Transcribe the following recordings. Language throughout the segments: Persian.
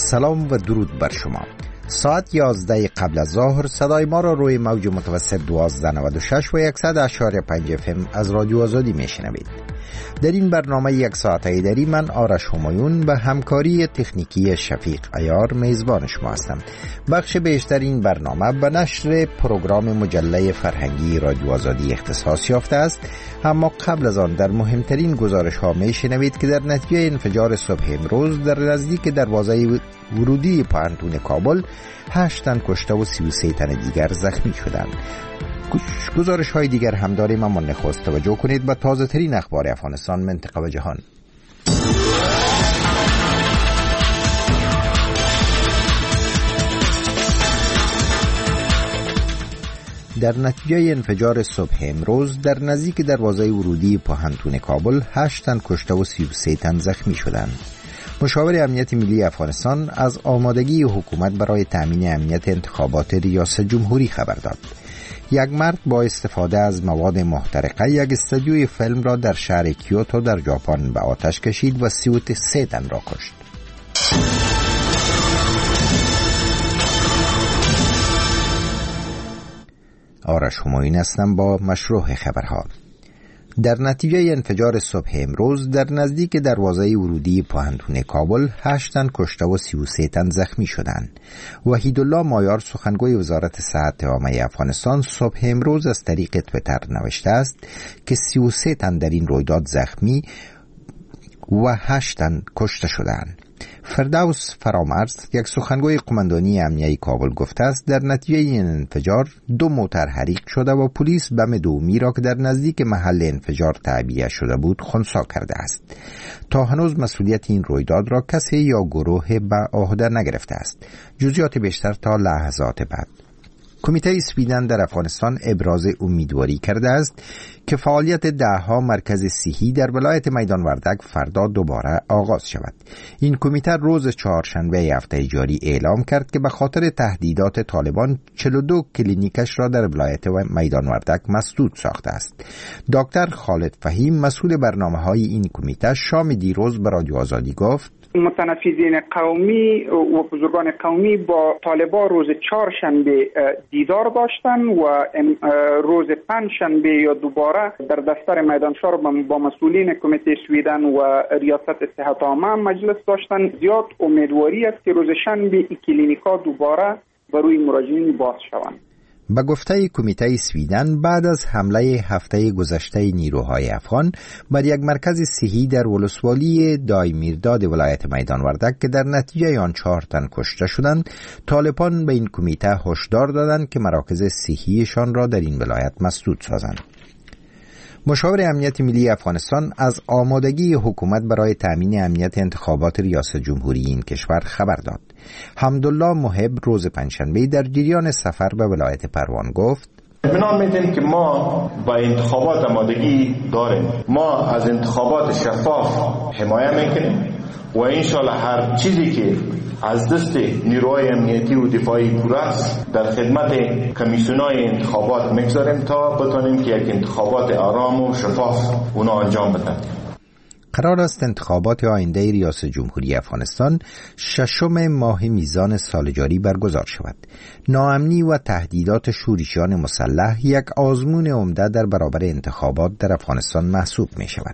سلام و درود بر شما. ساعت 11 قبل از ظهر صدای ما را روی موج متوسط 1296 و 100.5 FM از رادیو آزادی میشنوید. در این برنامه یک ساعته دری من آرش همایون به همکاری تکنیکی شفیق عیار میزبان شما هستم. بخش بیشتر این برنامه به نشر پروگرام مجله فرهنگی رادیو آزادی اختصاص یافته است، اما قبل از آن در مهمترین گزارش ها میشنوید که در نتیجه انفجار صبح امروز در نزدیک دروازه ورودی پانتون کابل 8 تن کشته و 33 تن دیگر زخمی شدند. گزارش های دیگر هم داریم، اما نخست توجه کنید به تازه ترین اخبار افغانستان، منطقه و جهان. در نتیجه انفجار صبح امروز در نزدیک دروازه ورودی پانتون کابل 8 تن کشته و 33 تن زخمی شدند. مشاور امنیت ملی افغانستان از آمادگی حکومت برای تامین امنیت انتخابات ریاست جمهوری خبر داد. یک مرد با استفاده از مواد محترقه یک استودیوی فیلم را در شهر کیوتو در ژاپن به آتش کشید و 33 تن را کشت. آرش همایون هستم با مشروع خبرها. در نتیجه انفجار صبح امروز در نزدیک دروازه ورودی پانتون کابل 8 تن کشته و 33 تن زخمی شدند. وحیدالله مایار سخنگوی وزارت صحت عامه افغانستان صبح امروز از طریق تویتر نوشته است که 33 تن در این رویداد زخمی و 8 تن کشته شدند. فردوس فرامرز یک سخنگوی قماندانی امنیه کابل گفته است در نتیجه این انفجار 2 موتر حریق شده و پلیس بم دومی را که در نزدیک محل انفجار تعبیه شده بود خنثی کرده است. تا هنوز مسئولیت این رویداد را کسی یا گروه به عهده نگرفته است. جزئیات بیشتر تا لحظات بعد. کمیته سویدن در افغانستان ابراز امیدواری کرده است که فعالیت 10 مرکز صحی در ولایت میدان وردک فردا دوباره آغاز شود. این کمیته روز چهارشنبه هفته جاری اعلام کرد که به خاطر تهدیدات طالبان 42 کلینیکش را در ولایت میدان وردک مسدود ساخته است. دکتر خالد فهیم مسئول برنامه‌های این کمیته شام دیروز به رادیو آزادی گفت متنفذین قومی و بزرگان قومی با طالبان روز چهارشنبه دیدار داشتن و روز پنجشنبه یا دوباره در دفتر میدانشهر با مسئولین کمیته سویدن و ریاست صحت عامه مجلس داشتن. زیاد امیدواری است که روز شنبه این کلینیکا دوباره بروی مراجعین باز شوند. به گفته کمیته سویدن بعد از حمله هفته گذشته نیروهای افغان بر یک مرکز صحی در ولسوالی دایمیرداد ولایت میدان وردک که در نتیجه آن 4 تن کشته شدند، طالبان به این کمیته هشدار دادند که مراکز صحیشان را در این ولایت مسدود سازند. مشاور امنیت ملی افغانستان از آمادگی حکومت برای تامین امنیت انتخابات ریاست جمهوری این کشور خبر داد. حمدالله محب روز پنجشنبه در جریان سفر به ولایت پروان گفت اطمینان میدیم که ما با انتخابات آمادگی داریم. ما از انتخابات شفاف حمایت میکنیم و انشالله هر چیزی که از دست نیروهای امنیتی و دفاعی پوره است در خدمت کمیسیونای انتخابات میگذاریم تا بتونیم که یک انتخابات آرام و شفاف اونا انجام بدن. قرار است انتخابات آینده ریاست جمهوری افغانستان 6 ماه میزان سال جاری برگزار شود. ناامنی و تهدیدات شورشیان مسلح یک آزمون عمده در برابر انتخابات در افغانستان محسوب می شود.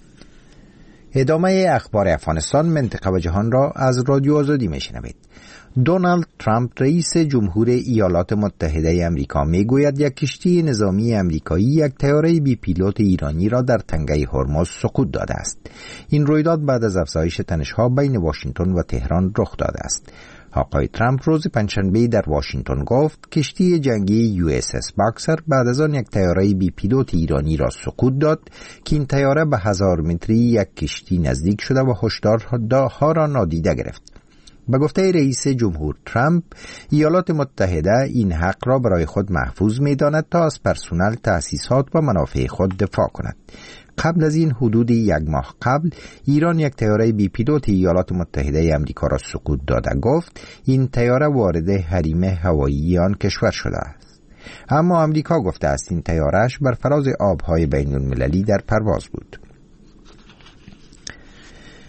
ادامه اخبار افغانستان، منطقه و جهان را از رادیو آزادی میشنوید. دونالد ترامپ رئیس جمهور ایالات متحده آمریکا میگوید یک کشتی نظامی آمریکایی یک طیاره بی پیلوت ایرانی را در تنگه هرمز سقوط داده است. این رویداد بعد از افزایش تنش‌ها بین واشنگتن و تهران رخ داده است. آقای ترامپ روز پنجشنبه در واشنگتن گفت کشتی جنگی USS باکسر بعد از آن یک طیاره بی پیلوت ایرانی را سقوط داد که این طیاره به 1000 متری یک کشتی نزدیک شده و هشدارها را نادیده گرفت. به گفته رئیس جمهور ترامپ، ایالات متحده این حق را برای خود محفوظ می‌داند تا از پرسنل، تأسیسات و منافع خود دفاع کند. قبل از این حدود 1 ماه قبل ایران یک طیاره بی پیلوت ایالات متحده آمریکا را سقوط داده گفت این طیاره وارد حریم هوایی آن کشور شده است. اما آمریکا گفته است این طیاره‌اش بر فراز آب‌های بین‌المللی در پرواز بود.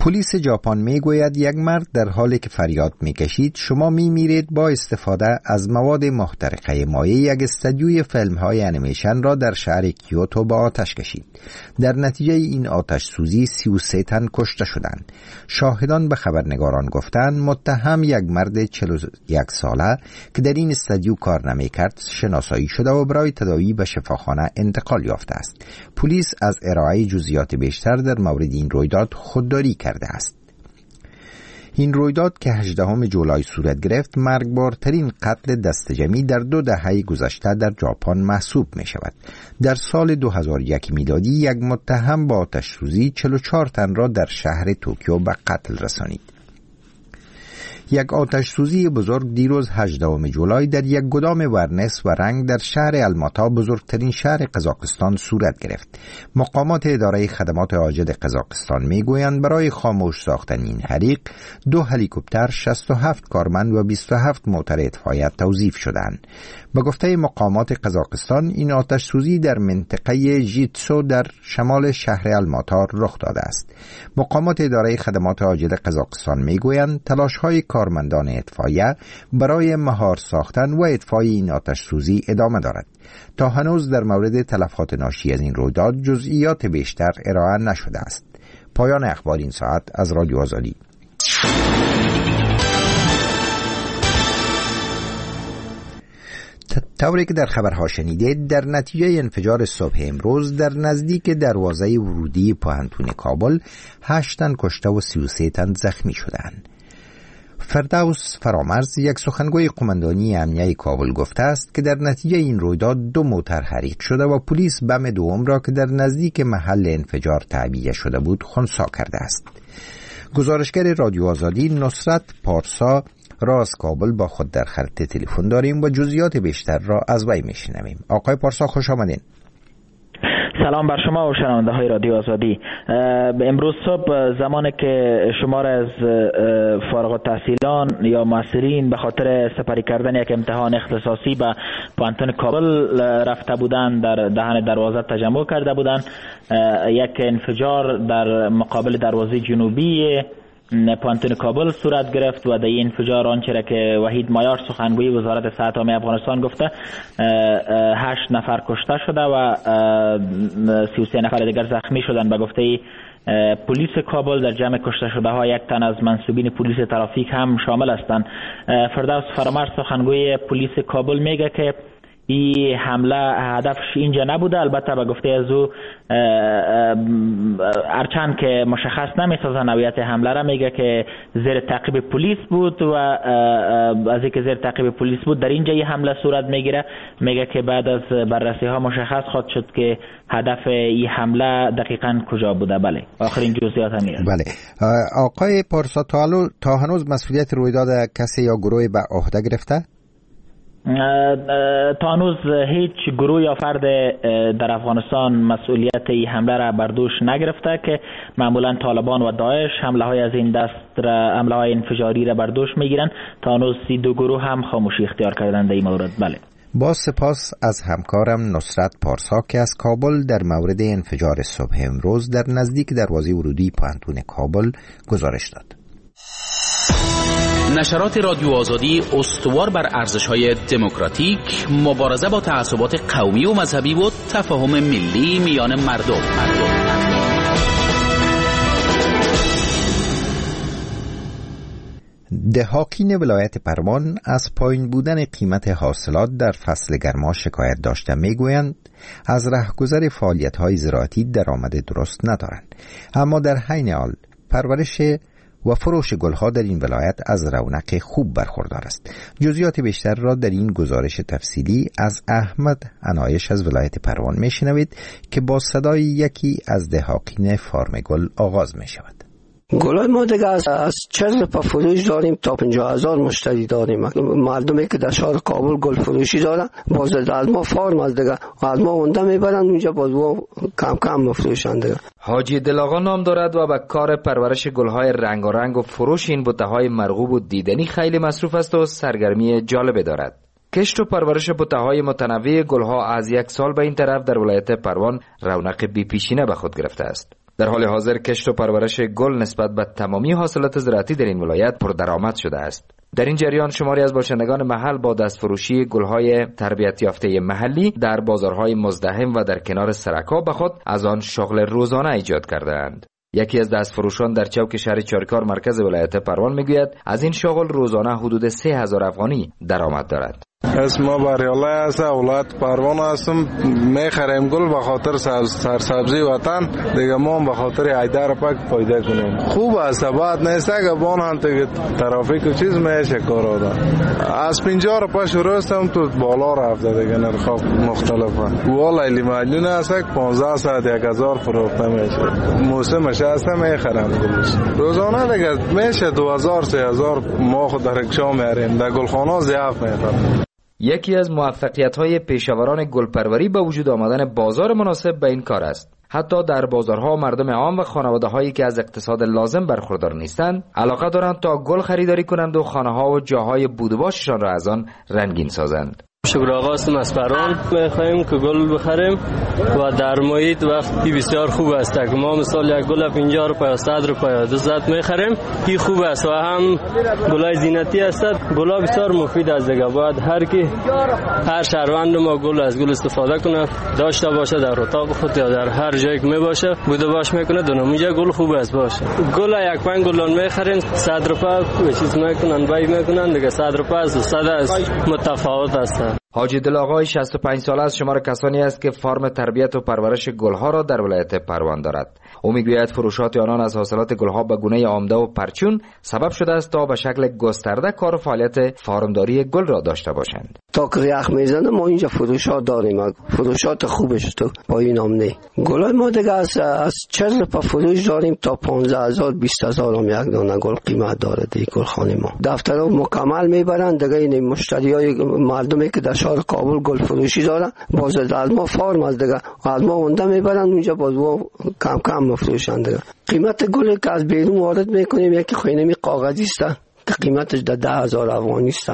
پلیس ژاپن میگوید یک مرد در حالی که فریاد میکشید شما میمیرید با استفاده از مواد محترقه مایع یک استودیوی فیلم‌های انیمیشن را در شهر کیوتو به آتش کشید. در نتیجه این آتش سوزی 33 تن کشته شدند. شاهدان به خبرنگاران گفتند متهم یک مرد 41 ساله که در این استودیو کار نمیکرد شناسایی شده و برای تداوی به شفاخانه انتقال یافته است. پلیس از ارائه جزئیات بیشتر در مورد این رویداد خودداری کرده است. این رویداد که 18 جولای صورت گرفت مرگبارترین قتل دسته‌جمعی در 2 دهه گذشته در ژاپن محسوب می شود. در سال 2001 میلادی یک متهم با آتش سوزی 44 تن را در شهر توکیو به قتل رسانید. یک آتش سوزی بزرگ دیروز 18 جولای در یک گدام ورنس و رنگ در شهر الماتا بزرگترین شهر قزاقستان صورت گرفت. مقامات اداره خدمات عاجل قزاقستان میگویند برای خاموش ساختن این حریق 2 هلیکوپتر، 67 کارمند و 27 موتر اطفائیه توظیف شدند. به گفته مقامات قزاقستان این آتش سوزی در منطقه ژیتسو در شمال شهر الماتا رخ داده است. مقامات اداره خدمات عاجل قزاقستان میگویند تلاش‌های کارمندان اطفائیه برای مهار ساختن و اطفای این آتش سوزی ادامه دارد. تا هنوز در مورد تلفات ناشی از این رویداد جزئیات بیشتر ارائه نشده است. پایان اخبار این ساعت از رادیو آزادی. طوری که در خبرها شنیدید، در نتیجه انفجار صبح امروز در نزدیک دروازه ورودی پوهنتون کابل 8 تن کشته و 33 تن زخمی شدند. فردوس فرامرز یک سخنگوی قماندانی امنیه کابل گفته است که در نتیجه این رویداد 2 موتر حریق شده و پلیس بم دوم را که در نزدیک محل انفجار تعبیه شده بود خنثی کرده است. گزارشگر رادیو آزادی نصرت پارسا را از کابل با خود در خط تلفن داریم و جزئیات بیشتر را از وی میشنویم. آقای پارسا خوش آمدین. سلام بر شما و شنونده های رادیو آزادی. امروز صبح زمانی که شمار از فارغ التحصیلان یا معاصرین به خاطر سپری کردن یک امتحان اختصاصی به پوهنتون کابل رفته بودند، در دهن دروازه تجمع کرده بودند، یک انفجار در مقابل دروازه جنوبی پوهنتون کابل صورت گرفت و در این انفجار آنچه را که وحید مایار سخنگوی وزارت صحت عامه افغانستان گفته 8 نفر کشته شده و 33 نفر دیگر زخمی شدند. به گفته پلیس کابل در جمع کشته شده ها 1 تن از منصوبین پلیس ترافیک هم شامل هستند. فردوس فرامرز سخنگوی پلیس کابل میگه که این حمله هدفش اینجا نبوده. البته به گفته از او هرچند که مشخص نمی‌سازه نوعیت حمله را، میگه که زیر تعقیب پلیس بود و از اینکه زیر تعقیب پلیس بود در اینجا این حمله صورت میگیره. میگه که بعد از بررسی ها مشخص خواهد شد که هدف این حمله دقیقاً کجا بوده. بله، آخرین جزئیات هم میاد. بله آقای پارسا، تا هنوز مسئولیت رویداد کسی یا گروهی به عهده گرفته؟ تا هنوز هیچ گروه یا فرد در افغانستان مسئولیت این حمله را بر دوش نگرفته که معمولا طالبان و داعش حمله های از این دست را، حمله های انفجاری را بر دوش میگیرن. تا هنوز 32 گروه هم خاموشی اختیار کردند در این مورد. بله. با سپاس از همکارم نصرت پارسا که از کابل در مورد انفجار صبح امروز در نزدیک دروازه ورودی پوهنتون کابل گزارش داد. نشرات رادیو آزادی استوار بر ارزش‌های دموکراتیک، مبارزه با تعصبات قومی و مذهبی و تفاهم ملی میان مردم. دهاقین ولایت پروان از پایین بودن قیمت حاصلات در فصل گرما شکایت داشته میگویند از رهگذر فعالیت‌های زراعتی درآمد درست ندارند، اما در حین حال پرورش و فروش گلها در این ولایت از رونق خوب برخوردار است. جزئیات بیشتر را در این گزارش تفصیلی از احمد عنایش از ولایت پروان میشنوید که با صدای یکی از دهاقین فارم گل آغاز می شود. گلای ما دیگه از 40 پا فروش داریم تا 50,000 مشتری داریم. مردمی که در شهر کابل گل فروشی دارن باز از ما فارم از دیگه از ما اونده میبرن اونجا باز کم کم مفروشن دیگه. حاجی دلاغا نام دارد و به کار پرورش گلهای رنگارنگ و فروش این بوته‌های مرغوب و دیدنی خیلی مصروف است و سرگرمی جالب دارد. کشت و پرورش بوته‌های متنوع گلها از 1 سال به این طرف در ولایت پروان رونق بی پیشینه به خود گرفته است. در حال حاضر کشت و پرورش گل نسبت به تمامی حاصلات زراعتی در این ولایت پردرآمد شده است. در این جریان شماری از باشندگان محل با دستفروشی گلهای تربیت یافته محلی در بازارهای مزدحم و در کنار سرک‌ها به خود از آن شغل روزانه ایجاد کرده‌اند. یکی از دستفروشان در چوک شهر چارکار مرکز ولایت پروان میگوید از این شغل روزانه حدود 3000 افغانی درآمد دارد. اسم بریالله است، ولایت پروان هستم. میخریم گل به خاطر سرسبزی وطن دیگه، ما به خاطر ایده رو پاک پیدا کنیم. خوب است، بعد نیست که بان هم که ترافیک و چیز میشه کار داد. از 50 روپیه شروع استم تو بالا رفته دیگه، نرخ مختلفه. والا لیمون است 1500 1000 فروخته میشه. موسمش است میخرم گلش. روزانه دیگه میشه 2000 3000 ما خود در رکشا میاریم. در گلخانه ضعف میخرم. یکی از موفقیت‌های پیشاوران گلپروری به وجود آمدن بازار مناسب به این کار است. حتی در بازارها مردم عام و خانواده‌هایی که از اقتصاد لازم برخوردار نیستند علاقه دارند تا گل خریداری کنند و خانه‌ها و جاهای بود و باششان را از آن رنگین سازند. شکر آقا هستم از پران. می‌خوایم که گل بخریم و در محیط وقتی بسیار خوب است که ما مثال یک گل 50 روپیه 100 روپیه 200 می‌خریم. این خوب است و هم گلای زینتی است. گلا بسیار مفید است دیگه. باید هر شهروند ما گل از گل استفاده کنه، داشته باشه در اتاق خود یا در هر جایی که میباشه بوده باش میکنه. دونمونجا گل خوب است باشه. گل یک پنج گلان می‌خریم 100 روپیه چیز میکنن بای میکنن دیگه. 100 روپیه و 100 است متفاوت است. حاجی دل آقای 65 ساله از شمار کسانی است که فارم تربیت و پرورش گلها را در ولایت پروان دارد. او میگوید فروشات آنان از حاصلات گلها به گونه عمده و پرچون سبب شده است تا به شکل گسترده کار و فعالیت فارمداری گل را داشته باشند. تا که یخ میزنه ما اینجا فروشات داریم، فروشات خوبش تو با این آمنه. گلای ما دیگه از 40 روپیه فروش داریم تا 15000 20000 هم یک دانه گل قیمت داره دیگه. گلخانه ما دفترها مکمل میبرن دیگه. این مشتریای مردمی که در شهر کابل گل فروشی دارن باز از ما فارم از دیگه از ما اونده میبرن اونجا باز کم کم مفروشن دیگه. قیمت گلی که از بیرون وارد میکنیم یکی خینمی کاغذی است که قیمتش 10000 افغانی است.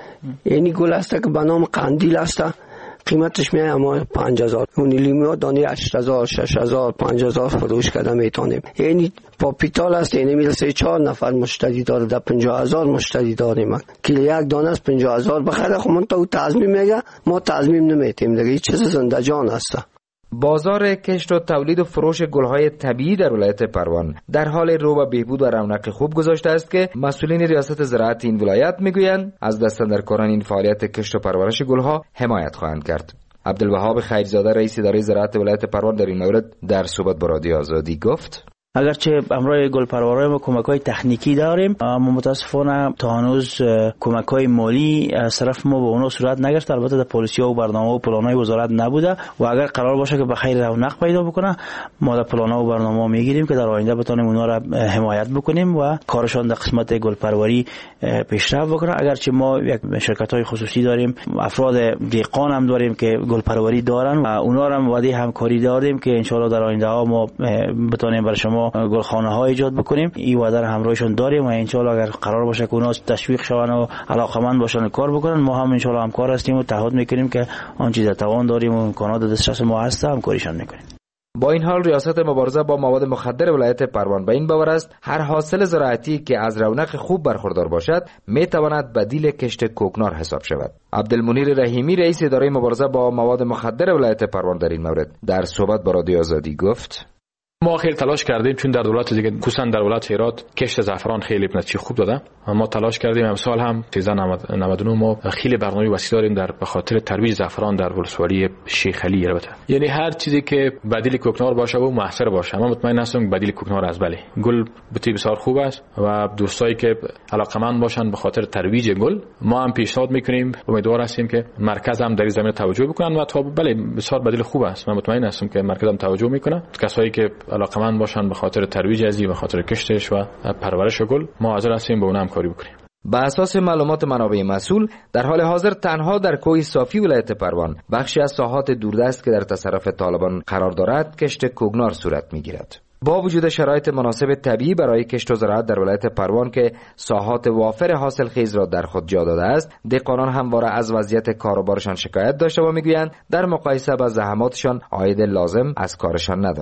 یعنی گل است که به نام قندیل است، قیمتش میاد اما 5000. اون لیمو دانه 8000 6000 5000 فروش کرده میتونیم. یعنی پاپیتال است، یعنی میرسه 4 نفر مشتری داره. در 50000 مشتری داریم که یک دانه از 50000 بخره. خب من تو تضمین میگه ما تضمین نمیتیم دیگه. چیز زنده جان است. بازار کشت و تولید و فروش گلهای طبیعی در ولایت پروان در حال رو به بهبود و رونق خوب گذاشته است که مسئولین ریاست زراعت این ولایت میگویند از دستاندرکاران این فعالیت کشت و پرورش گلها حمایت خواهند کرد. عبدالوهاب خیرزاده رئیس اداره زراعت ولایت پروان در این مورد در صحبت با رادیو آزادی گفت: اگرچه امروز گلپروری ما کمک‌های تکنیکی داریم اما متاسفانه تا هنوز کمک‌های مالی از طرف ما به اونها صورت نگرفت. البته در پالیسی و برنامه و پلان‌های وزارت نبوده و اگر قرار باشه که به خیر رونق پیدا بکنه ما در پلان‌ها و برنامه‌ها میگیریم که در آینده بتونیم اونها را حمایت بکنیم و کارشان در قسمت گلپروری پیشرفت بکنه. اگرچه ما یک شرکت‌های خصوصی داریم، افراد دهقان هم داریم که گلپروری دارن و اونها را هم وعده همکاری داریم که ان شاءالله در آینده ها ما بتونیم برای شما گلخانه ها ایجاد بکنیم. این وعده را همراهشون داریم و ان شاء الله اگر قرار باشه که اونها تشویق شون و علاقمند باشن کار بکنن ما هم ان شاء الله همکار هستیم و تعهد میکنیم که آن چیز توان داریم و امکانات دسترس ما هست همکاریشان میکنیم. با این حال ریاست مبارزه با مواد مخدر ولایت پروان به این باور است هر حاصل زراعتی که از رونق خوب برخوردار باشد میتواند بدیل کشت کوکنار حساب شود. عبدالمنیر رحیمی رئیس اداره مبارزه با مواد مخدر ولایت پروان در این مورد در صحبت با رادیو آزادی گفت: ما خیلی تلاش کردیم چون در دولت دیگه خصوصا در ولایت هرات کشت زعفران خیلی نتیجه خوب داده. ما تلاش کردیم امسال هم 1399 ما خیلی برنامه وسیع داریم در به خاطر ترویج زعفران در ولسوالی شیخ علی. البته یعنی هر چیزی که بدیل کوکنار باشه و موثر باشه. ما مطمئن هستم بدیل کوکنار است. بله گل بسیار خوب است و دوستایی که علاقمند باشن به خاطر ترویج گل ما هم پیشنهاد میکنیم. امیدوار هستیم که مرکز هم در این زمینه توجه بکنن و تا بله بسیار بدیل خوب است. من مطمئن هستم که مرکز هم توجه میکنه. کسایی که علاقمند باشن به خاطر ترویج ازی و خاطر کشتش و پرورش گل ما حاضر هستیم با اونها همکاری بکنیم. به اساس معلومات منابع مسئول در حال حاضر تنها در کوه صافی ولایت پروان بخشی از ساحات دوردست که در تصرف طالبان قرار دارد کشت کوکنار صورت میگیرد. با وجود شرایط مناسب طبیعی برای کشت و زراعت در ولایت پروان که ساحات وافر حاصل خیز را در خود جا داده است، دهقانان همواره از وضعیت کاروبارشان شکایت داشته و میگویند در مقایسه با زحماتشان عاید لازم از کارشان ندارند.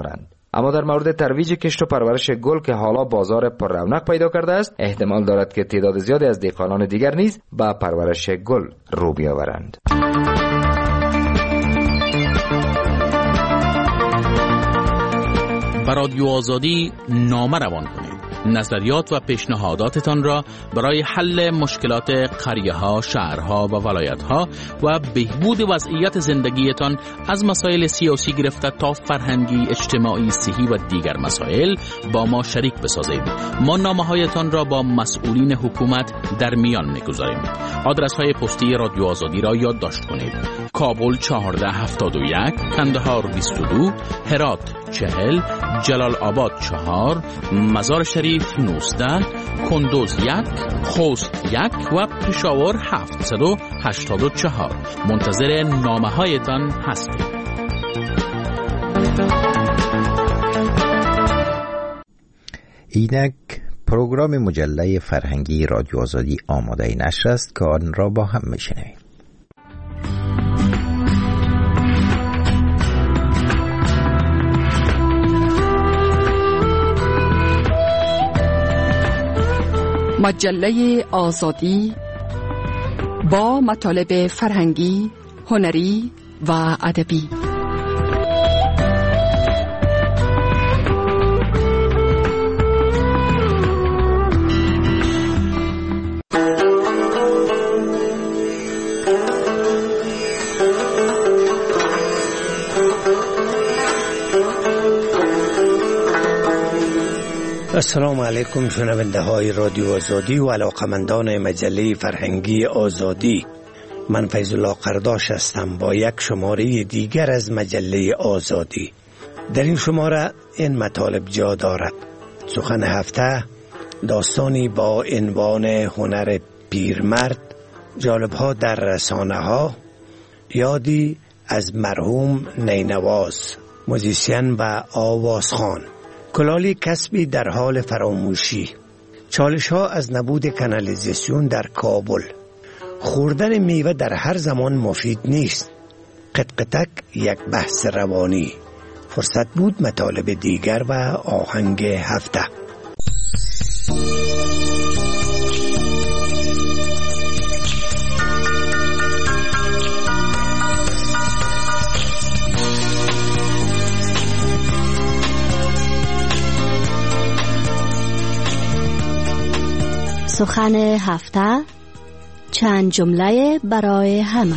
اما در مورد ترویج کشت و پرورش گل که حالا بازار پر رونق پیدا کرده است، احتمال دارد که تعداد زیادی از دهقانان دیگر نیز به پرورش گل رو بیاورند. به رادیو آزادی نامه روان کنید. نظریات و پیشنهاداتتان را برای حل مشکلات قریه‌ها، شهرها و ولایت‌ها و بهبود وضعیت زندگیتان از مسائل سیاسی گرفته تا فرهنگی، اجتماعی، صحی و دیگر مسائل با ما شریک بسازید. ما نامه‌هایتان را با مسئولین حکومت در میان می‌گذاریم. آدرس‌های پستی رادیو آزادی را یادداشت کنید: کابل 1471، کندهار 22، هرات 40، جلال آباد 4، مزار شریف 19، کندوز 1، خوست 1 و پشاور 784. منتظر نامه‌هایتان هستیم. اینک پروگرام مجله فرهنگی رادیو آزادی آماده نشر است که آن را با هم میشنویم. مجله آزادی با مطالب فرهنگی، هنری و ادبی. السلام علیکم شنونده های رادیو آزادی و علاقمندان مجله فرهنگی آزادی. من فیض الله قرداش هستم با یک شماره دیگر از مجله آزادی. در این شماره این مطالب جا دارد: سخن هفته، داستانی با عنوان هنر پیرمرد، جالب‌ها در رسانه‌ها، یادی از مرحوم نینواز، موزیسین و آوازخوان، کلالی کسبی در حال فراموشی، چالش‌ها از نبود کانالیزاسیون در کابل، خوردن میوه در هر زمان مفید نیست، قطقطک یک بحث روانی. فرصت بود مطالب دیگر و آهنگ هفته. سخن هفته، چند جمله برای همه.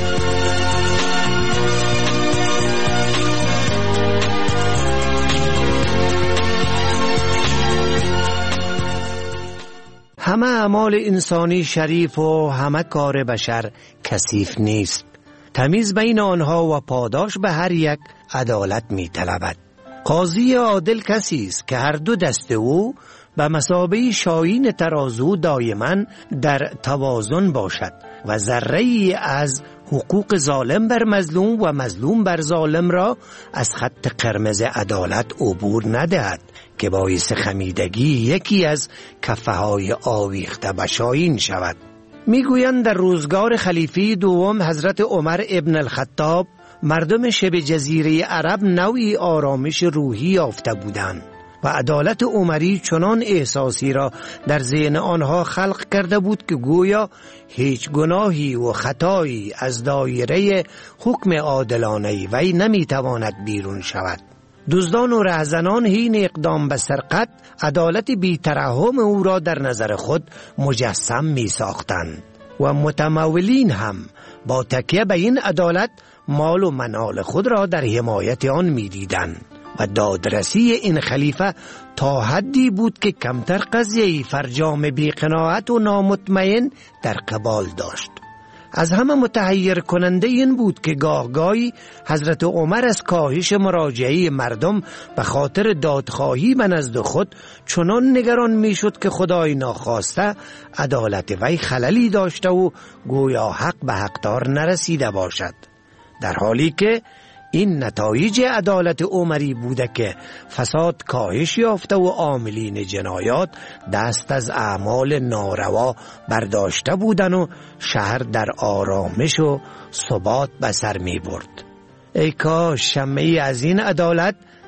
همه اعمال انسانی شریف و همه کار بشر کثیف نیست. تمیز بین آنها و پاداش به هر یک عدالت می طلبد. قاضی عادل کسی است که هر دو دست او به مثابه شاهین ترازو دائما در توازن باشد و ذره‌ای از حقوق ظالم بر مظلوم و مظلوم بر ظالم را از خط قرمز عدالت عبور ندهد که باعث خمیدگی یکی از کفه‌های آویخته به شاهین شود. میگویند در روزگار خلیفه دوم حضرت عمر ابن الخطاب مردم شبه جزیره عرب نوعی آرامش روحی یافته بودند و عدالت عمری چنان احساسی را در ذهن آنها خلق کرده بود که گویا هیچ گناهی و خطایی از دایره حکم عادلانه وی نمیتواند بیرون شود. دزدان و رهزنان حین اقدام به سرقت عدالت بی‌ترحم او را در نظر خود مجسم می ساختند و متمولین هم با تکیه به این عدالت مال و منال خود را در حمایت آن می دیدند و دادرسی این خلیفه تا حدی بود که کمتر قضیه فرجام بی‌قناعت و نامطمئن در قبال داشت. از همه متحیر کننده این بود که گاهی حضرت عمر از کاهش مراجعه مردم به خاطر دادخواهی به نزد خود چنان نگران میشد که خدای ناخواسته عدالت وی خللی داشته و گویا حق به حقدار نرسیده باشد، در حالی که این نتایج عدالت عمری بوده که فساد کاهش یافته و عاملین جنایات دست از اعمال ناروا برداشته بودن و شهر در آرامش و ثبات به سر می برد. ای کاش شمعی از این عدالت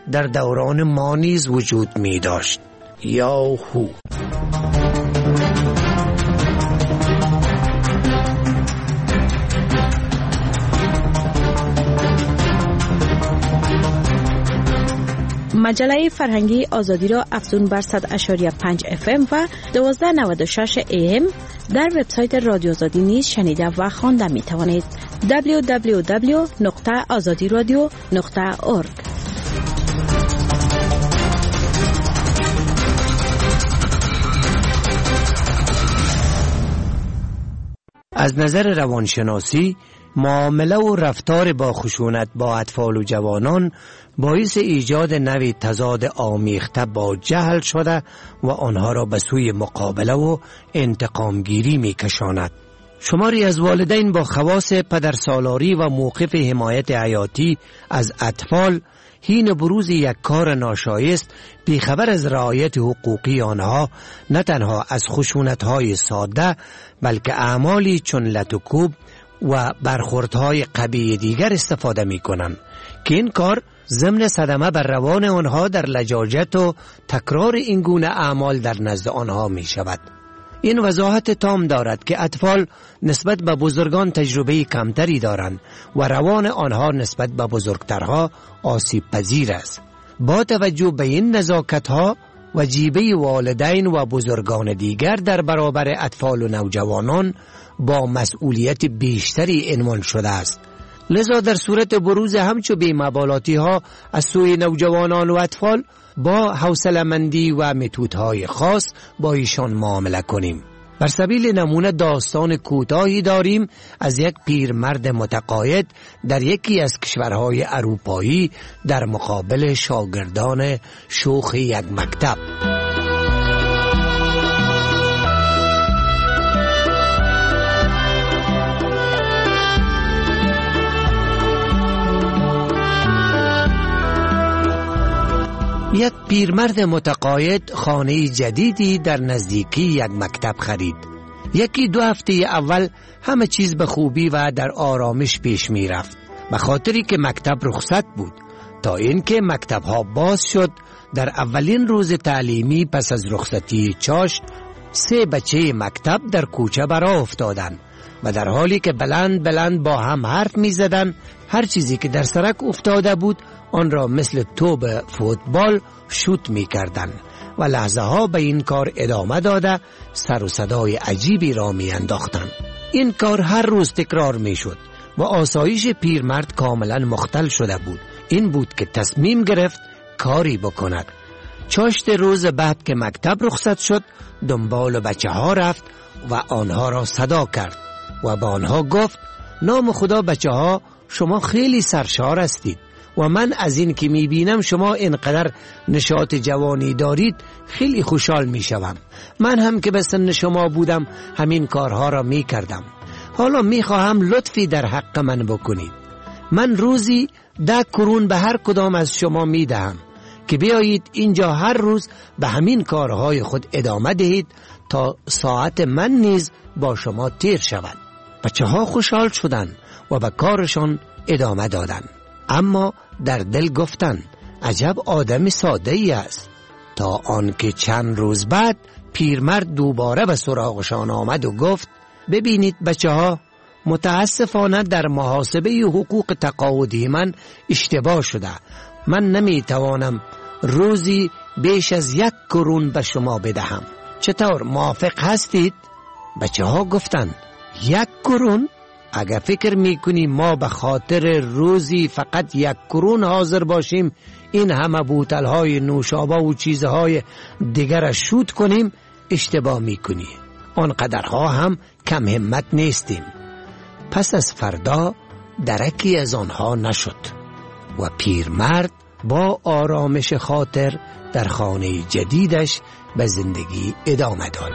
در دوران ما نیز وجود می داشت. یاهو. مجله فرهنگی آزادی را افزون بر 100.5 FM و 1296 AM در وبسایت رادیو آزادی نیز شنیده و خوانده می توانید. www.azadiradio.org. از نظر روانشناسی، معامله و رفتار با خشونت با اطفال و جوانان باعث ایجاد نوعی تضاد آمیخته با جهل شده و آنها را به سوی مقابله و انتقامگیری می کشاند. شماری از والدین با خواص پدرسالاری و موقف حمایت حیاتی از اطفال حین بروز یک کار ناشایست بیخبر از رعایت حقوقی آنها نه تنها از خشونت‌های ساده بلکه اعمالی چون لت و کوب و برخوردهای قبیح دیگر استفاده می‌کنند که این کار ضمن صدمه بر روان آنها در لجاجت و تکرار این گونه اعمال در نزد آنها می شود. این وضاحت تام دارد که اطفال نسبت به بزرگان تجربه کمتری دارند و روان آنها نسبت به بزرگترها آسیب پذیر است. با توجه به این نزاکت‌ها وجیبه والدین و بزرگان دیگر در برابر اطفال و نوجوانان با مسئولیت بیشتری عنوان شده است. لذا در صورت بروز همچو بی‌مبالاتی ها از سوی نوجوانان و اطفال با حوصله‌مندی و متودهای خاص با ایشان معامله کنیم. بر سبیل نمونه داستان کوتاهی داریم از یک پیرمرد متقاعد در یکی از کشورهای اروپایی در مقابل شاگردان شوخ یک مکتب. یک پیرمرد متقاعد خانه جدیدی در نزدیکی یک مکتب خرید. یکی دو هفته اول همه چیز به خوبی و در آرامش پیش می رفت، به خاطری که مکتب رخصت بود، تا اینکه مکتب ها باز شد. در اولین روز تعلیمی پس از رخصتی چاشت 3 بچه مکتب در کوچه برآ افتادند و در حالی که بلند بلند با هم حرف می زدن، هر چیزی که در سرک افتاده بود آن را مثل توپ فوتبال شوت می کردن و لحظه ها به این کار ادامه داده سر و صدای عجیبی را می انداختن. این کار هر روز تکرار می شد و آسایش پیرمرد کاملا مختل شده بود. این بود که تصمیم گرفت کاری بکند. چاشت روز بعد که مکتب رخصت شد دنبال بچه ها رفت و آنها را صدا کرد و با آنها گفت: نام خدا بچه ها، شما خیلی سرشار هستید و من از این که می بینم شما اینقدر نشاط جوانی دارید خیلی خوشحال می شوم. من هم که به سن شما بودم همین کارها را می کردم. حالا می خواهم لطفی در حق من بکنید. من روزی 10 کرون به هر کدام از شما می دهم که بیایید اینجا هر روز به همین کارهای خود ادامه دهید تا ساعت من نیز با شما تیر شود. بچه ها خوشحال شدند و به کارشان ادامه دادند، اما در دل گفتند عجب آدم ساده ای است. تا آنکه چند روز بعد پیرمرد دوباره به سراغشان آمد و گفت: ببینید بچه ها، متاسفانه در محاسبه حقوق تقاعدی من اشتباه شده. من نمی توانم روزی بیش از 1 کرون به شما بدهم. چطور، موافق هستید؟ بچه ها گفتند: 1 کرون؟ اگر فکر میکنی ما به خاطر روزی فقط 1 کرون حاضر باشیم این همه بوتلهای نوشابه و چیزهای دیگر شوت کنیم، اشتباه میکنی. آنقدرها هم کم همت نیستیم. پس از فردا درکی از آنها نشد و پیرمرد با آرامش خاطر در خانه جدیدش به زندگی ادامه داد.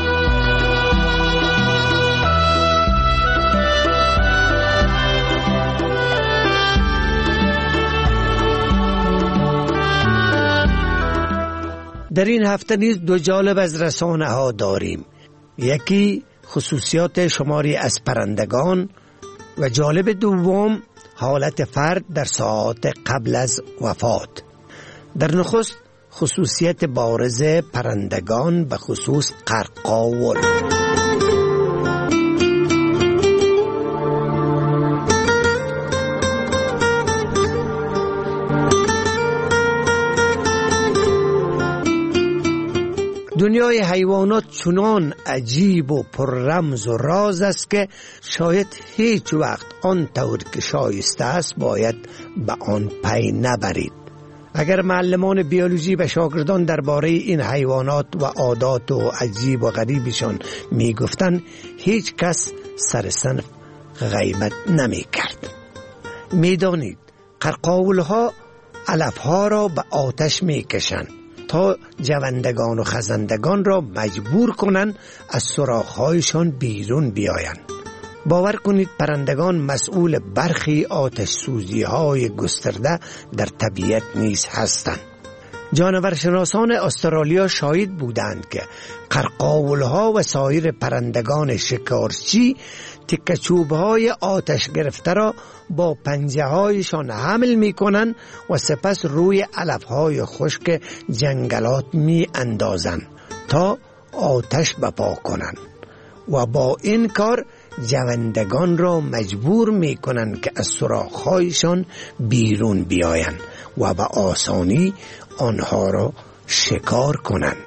در این هفته نیز 2 جالب از رسانه ها داریم. یکی خصوصیات شماری از پرندگان و جالب دوم حالت فرد در ساعات قبل از وفات. در نخست خصوصیت بارز پرندگان به خصوص قرقاول. دنیای حیوانات چنان عجیب و پر رمز و راز است که شاید هیچ وقت آن طور که شایسته است باید به آن پی نبرید. اگر معلمان بیولوژی به شاگردان درباره این حیوانات و عادات و عجیب و غریبشان می گفتند، هیچ کس سر صنف غیبت نمی کرد. می دانید قرقاول ها علف ها را به آتش می کشند تا جوندگان و خزندگان را مجبور کنند از سوراخ‌هایشان بیرون بیایند. باور کنید پرندگان مسئول برخی آتش سوزی‌های گسترده در طبیعت نیز هستند. جانورشناسان استرالیا شاهد بودند که قرقاول‌ها و سایر پرندگان شکارچی تکه‌چوب‌های آتش گرفته را با پنجه‌هایشان حمل می‌کنند و سپس روی علف‌های خشک جنگلات می‌اندازند تا آتش بپا کنند و با این کار جوندگان را مجبور می‌کنند که از سوراخ‌هایشان بیرون بیایند و به آسانی آنها را شکار کنند.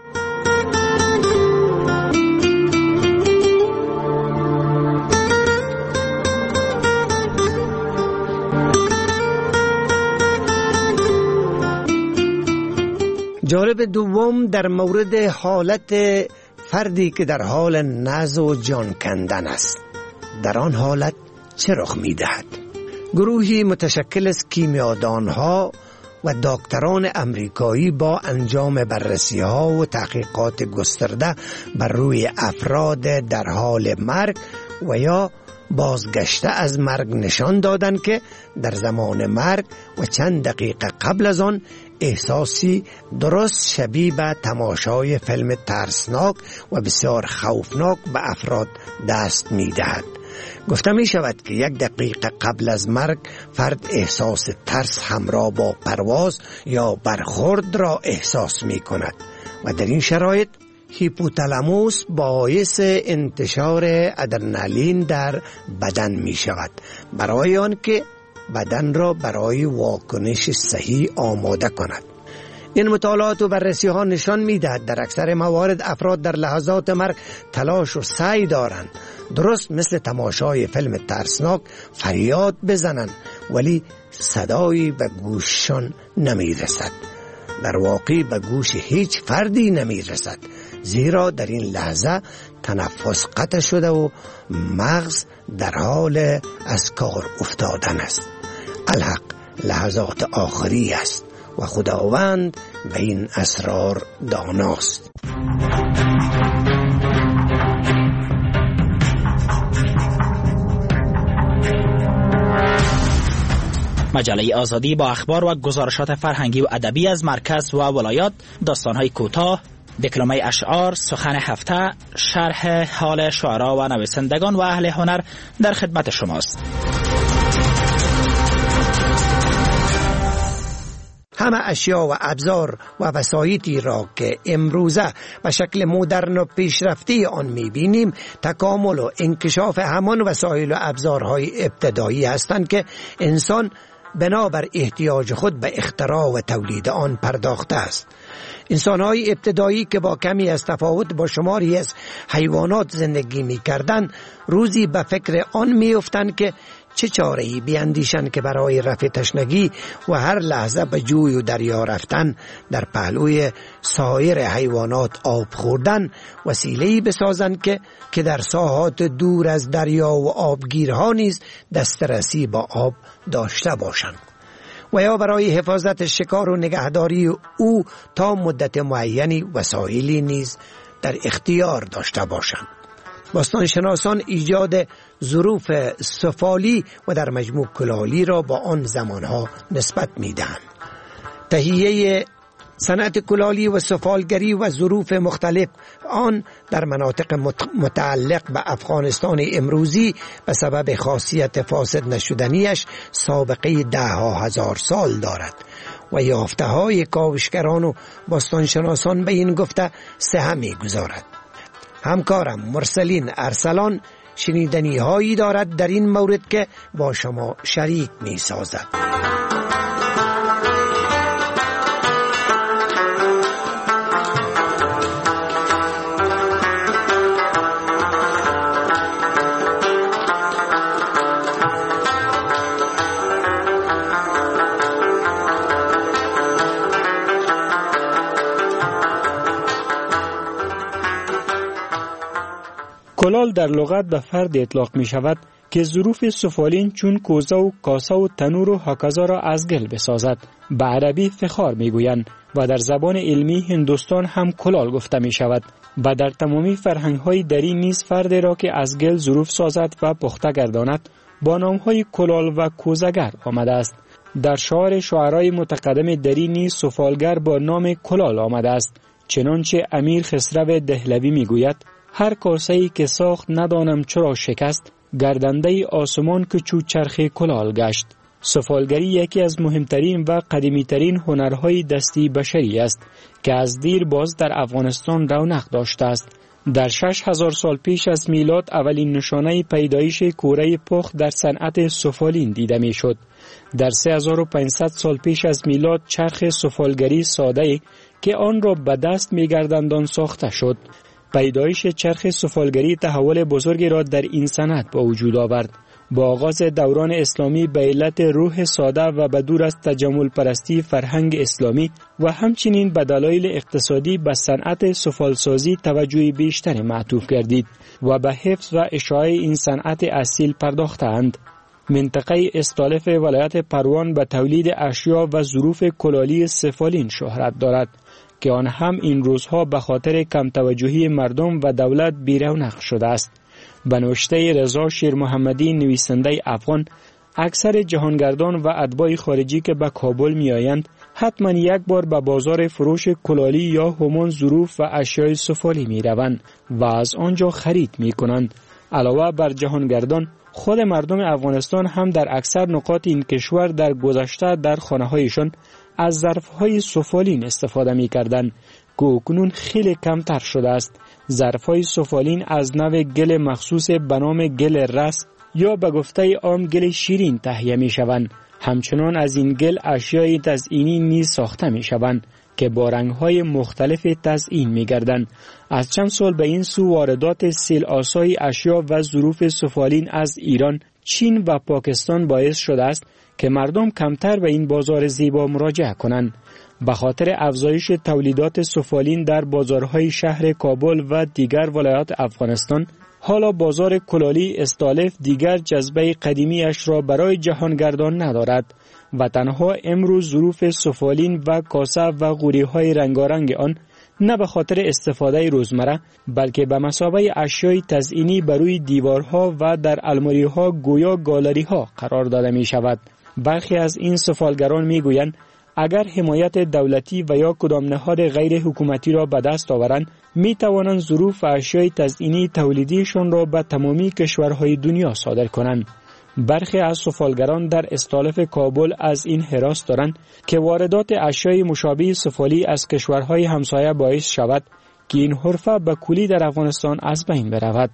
جالب دوم در مورد حالت فردی که در حال نزع و جان کندن است. در آن حالت چه رخ می دهد؟ گروهی متشکل از کیمیادانها و دکتران امریکایی با انجام بررسی ها و تحقیقات گسترده بر روی افراد در حال مرگ و یا بازگشته از مرگ نشان دادند که در زمان مرگ و چند دقیقه قبل از آن احساسی درست شبیه به تماشای فیلم ترسناک و بسیار خوفناک به افراد دست می دهد. گفته می شود که یک دقیقه قبل از مرگ فرد احساس ترس همراه با پرواز یا برخورد را احساس می کند و در این شرایط هیپوتالاموس باعث انتشار ادرنالین در بدن می شود برای آن که بدن را برای واکنش صحیح آماده کند. این مطالعات و بررسی ها نشان می دهد در اکثر موارد افراد در لحظات مرگ تلاش و سعی دارند درست مثل تماشای فیلم ترسناک فریاد بزنند ولی صدایی به گوششان نمی رسد. در واقع به گوش هیچ فردی نمی رسد، زیرا در این لحظه تنفس قطع شده و مغز در حال از کار افتادن است. الحق لحظات آخری است و خداوند به این اسرار داناست. مجله آزادی با اخبار و گزارشات فرهنگی و ادبی از مرکز و ولایات، داستان‌های کوتاه، دکلمه اشعار، سخن هفته، شرح حال شعرا و نویسندگان و اهل هنر در خدمت شماست. همه اشیا و ابزار و وسایلی را که امروزه به شکل مدرن و پیشرفته آن می‌بینیم تکامل و انکشاف همان وسایل و ابزارهای ابتدایی هستند که انسان بنابر احتیاج خود به اختراع و تولید آن پرداخته است. انسان‌های ابتدایی که با کمی از تفاوت با شماری از حیوانات زندگی می‌کردند روزی به فکر آن می‌افتند که چه چاره‌ای بیاندیشند که برای رفع تشنگی و هر لحظه به جوی و دریا رفتن در پهلوی سایر حیوانات آب خوردن وسیله‌ای بسازند که در ساحات دور از دریا و آبگیرها نیز دسترسی با آب داشته باشند و یا برای حفاظت شکار و نگهداری او تا مدت معینی وسایلی نیز در اختیار داشته باشند. باستانشناسان ایجاد ظروف سفالی و در مجموع کلالی را با آن زمانها نسبت می‌دهند. تهیه صنعت کلالی و سفالگری و ظروف مختلف آن در مناطق متعلق به افغانستان امروزی به سبب خاصیت فاسد نشدنیش سابقه 10,000 سال دارد و یافته های کاوشگران و باستانشناسان به این گفته سهه می گذارد. همکارم مرسلین ارسلان شنیدنی هایی دارد در این مورد که با شما شریک می سازد. کلال در لغت به فرد اطلاق می شود که ظروف سفالین چون کوزه و کاسه و تنور و هکذا را از گل بسازد. به عربی فخار می گویند و در زبان علمی هندوستان هم کلال گفته می شود. و در تمامی فرهنگ های دری نیز فرد را که از گل ظروف سازد و پخته گرداند با نام های کلال و کوزگر آمده است. در شعار شاعرای متقدم دری نیز سفالگر با نام کلال آمده است. چنانچه امیر خسرو دهلوی می گوید هر کاسه‌ای که ساخت ندانم چرا شکست، گردنده آسمان که چو چرخ کلال گشت. سفالگری یکی از مهمترین و قدیمیترین هنرهای دستی بشری است که از دیر باز در افغانستان رونق داشته است. در 6000 سال پیش از میلاد اولین نشانه پیدایش کوره پخت در صنعت سفالین دیده می شد. در 3500 سال پیش از میلاد چرخ سفالگری ساده که آن را به دست می گرداندند ساخته شد. پیدایش چرخ سفالگری تحول بزرگی را در این صنعت به وجود آورد. با آغاز دوران اسلامی به علت روح ساده و به دور از تجمل پرستی فرهنگ اسلامی و همچنین به دلایل اقتصادی به صنعت سفالسازی توجه بیشتر معطوف گردید و به حفظ و اشاعه این صنعت اصیل پرداختند. منطقه استالف ولایت پروان به تولید اشیا و ظروف کلالی سفالین شهرت دارد که آن هم این روزها به خاطر کم توجهی مردم و دولت بی‌رونق شده است. به نوشته رضا شیر محمدی نویسنده افغان، اکثر جهانگردان و اتباع خارجی که به کابل می آیند حتما یک بار به بازار فروش کلالی یا همان ظروف و اشیای سفالی می روند و از آنجا خرید می کنند. علاوه بر جهانگردان، خود مردم افغانستان هم در اکثر نقاط این کشور در گذشته در خانه هایشان از ظرف‌های سفالین استفاده می‌کردند که اکنون خیلی کمتر شده است. ظرف‌های سفالین از نوع گل مخصوص به نام گل رس یا به گفته عام گل شیرین تهیه می‌شوند. همچنان از این گل اشیای تزئینی نیز ساخته می‌شوند که با رنگ‌های مختلف تزئین می‌گردند. از چند سال به این سو واردات سیل‌آسای اشیا و ظروف سفالین از ایران، چین و پاکستان باعث شده است که مردم کمتر به این بازار زیبا مراجعه کنند. به خاطر افزایش تولیدات سفالین در بازارهای شهر کابل و دیگر ولایات افغانستان، حالا بازار کلالی استالف دیگر جذبه قدیمیش را برای جهانگردان ندارد و تنها امروز ظروف سفالین و کاسه و قوری‌های رنگارنگ آن نه به خاطر استفاده روزمره بلکه به مثابه اشیای تزئینی بر روی دیوارها و در الماری‌ها گویا گالری‌ها قرار داده می شود. برخی از این سفالگران می گویند اگر حمایت دولتی و یا کدام نهاد غیر حکومتی را به دست آورند می توانند ظروف و اشیای تزئینی تولیدیشان را به تمامی کشورهای دنیا صادر کنند. برخی از سفالگران در استالف کابل از این هراس دارند که واردات اشیای مشابه سفالی از کشورهای همسایه باعث شود که این حرفه به کلی در افغانستان از بین برود.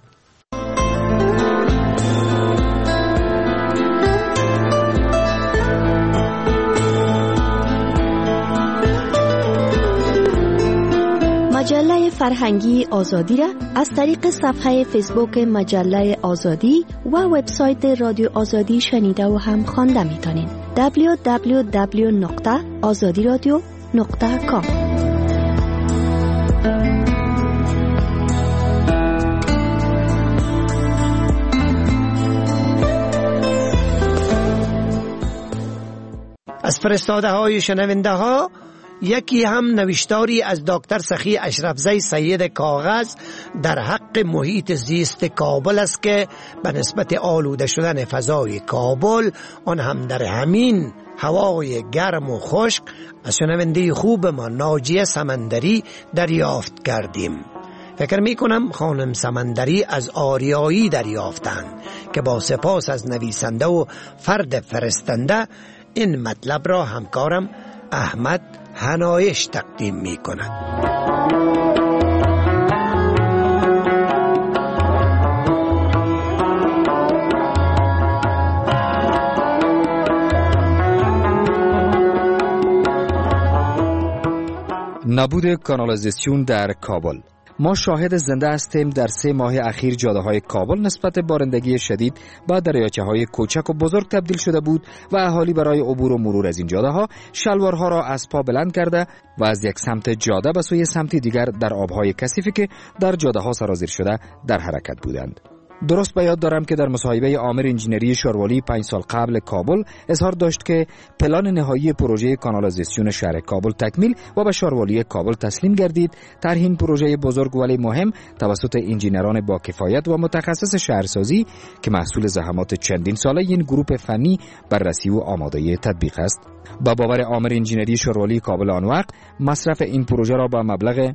مجله فرهنگی آزادی را از طریق صفحه فیسبوک مجله آزادی و وبسایت رادیو آزادی شنیده و هم خوانده می‌تونید. www.azadiradio.com از فرستاده های شنونده ها یکی هم نوشتاری از دکتر سخی اشرفزی سید کاغذ در حق محیط زیست کابل است که به نسبت آلوده شدن فضای کابل آن هم در همین هوای گرم و خشک از شنونده خوب ما ناجیه سمندری دریافت کردیم. فکر می کنم خانم سمندری از آریایی دریافتند که با سپاس از نویسنده و فرد فرستنده این مطلب را همکارم احمد حنایش تقدیم می کند. نبود کانالیزاسیون در کابل. ما شاهد زنده هستیم در 3 ماه اخیر جاده‌های کابل نسبت بارندگی شدید به دریاچه‌های کوچک و بزرگ تبدیل شده بود و اهالی برای عبور و مرور از این جاده‌ها شلوارها را از پا بلند کرده و از یک سمت جاده به سوی سمت دیگر در آب‌های کثیفی که در جاده‌ها سرازیر شده در حرکت بودند. درست به یاد دارم که در مصاحبه آمر انجینری شاروالی 5 سال قبل کابل اظهار داشت که پلان نهایی پروژه کانالیزاسیون شهر کابل تکمیل و به شاروالی کابل تسلیم گردید. طرح این پروژه بزرگ ولی مهم توسط انجینران با کفایت و متخصص شهرسازی که محصول زحمات چندین ساله این گروه فنی بررسی و آماده تطبیق است. با باور آمر انجینری شاروالی کابل آن وقت مصرف این پروژه را با مبلغ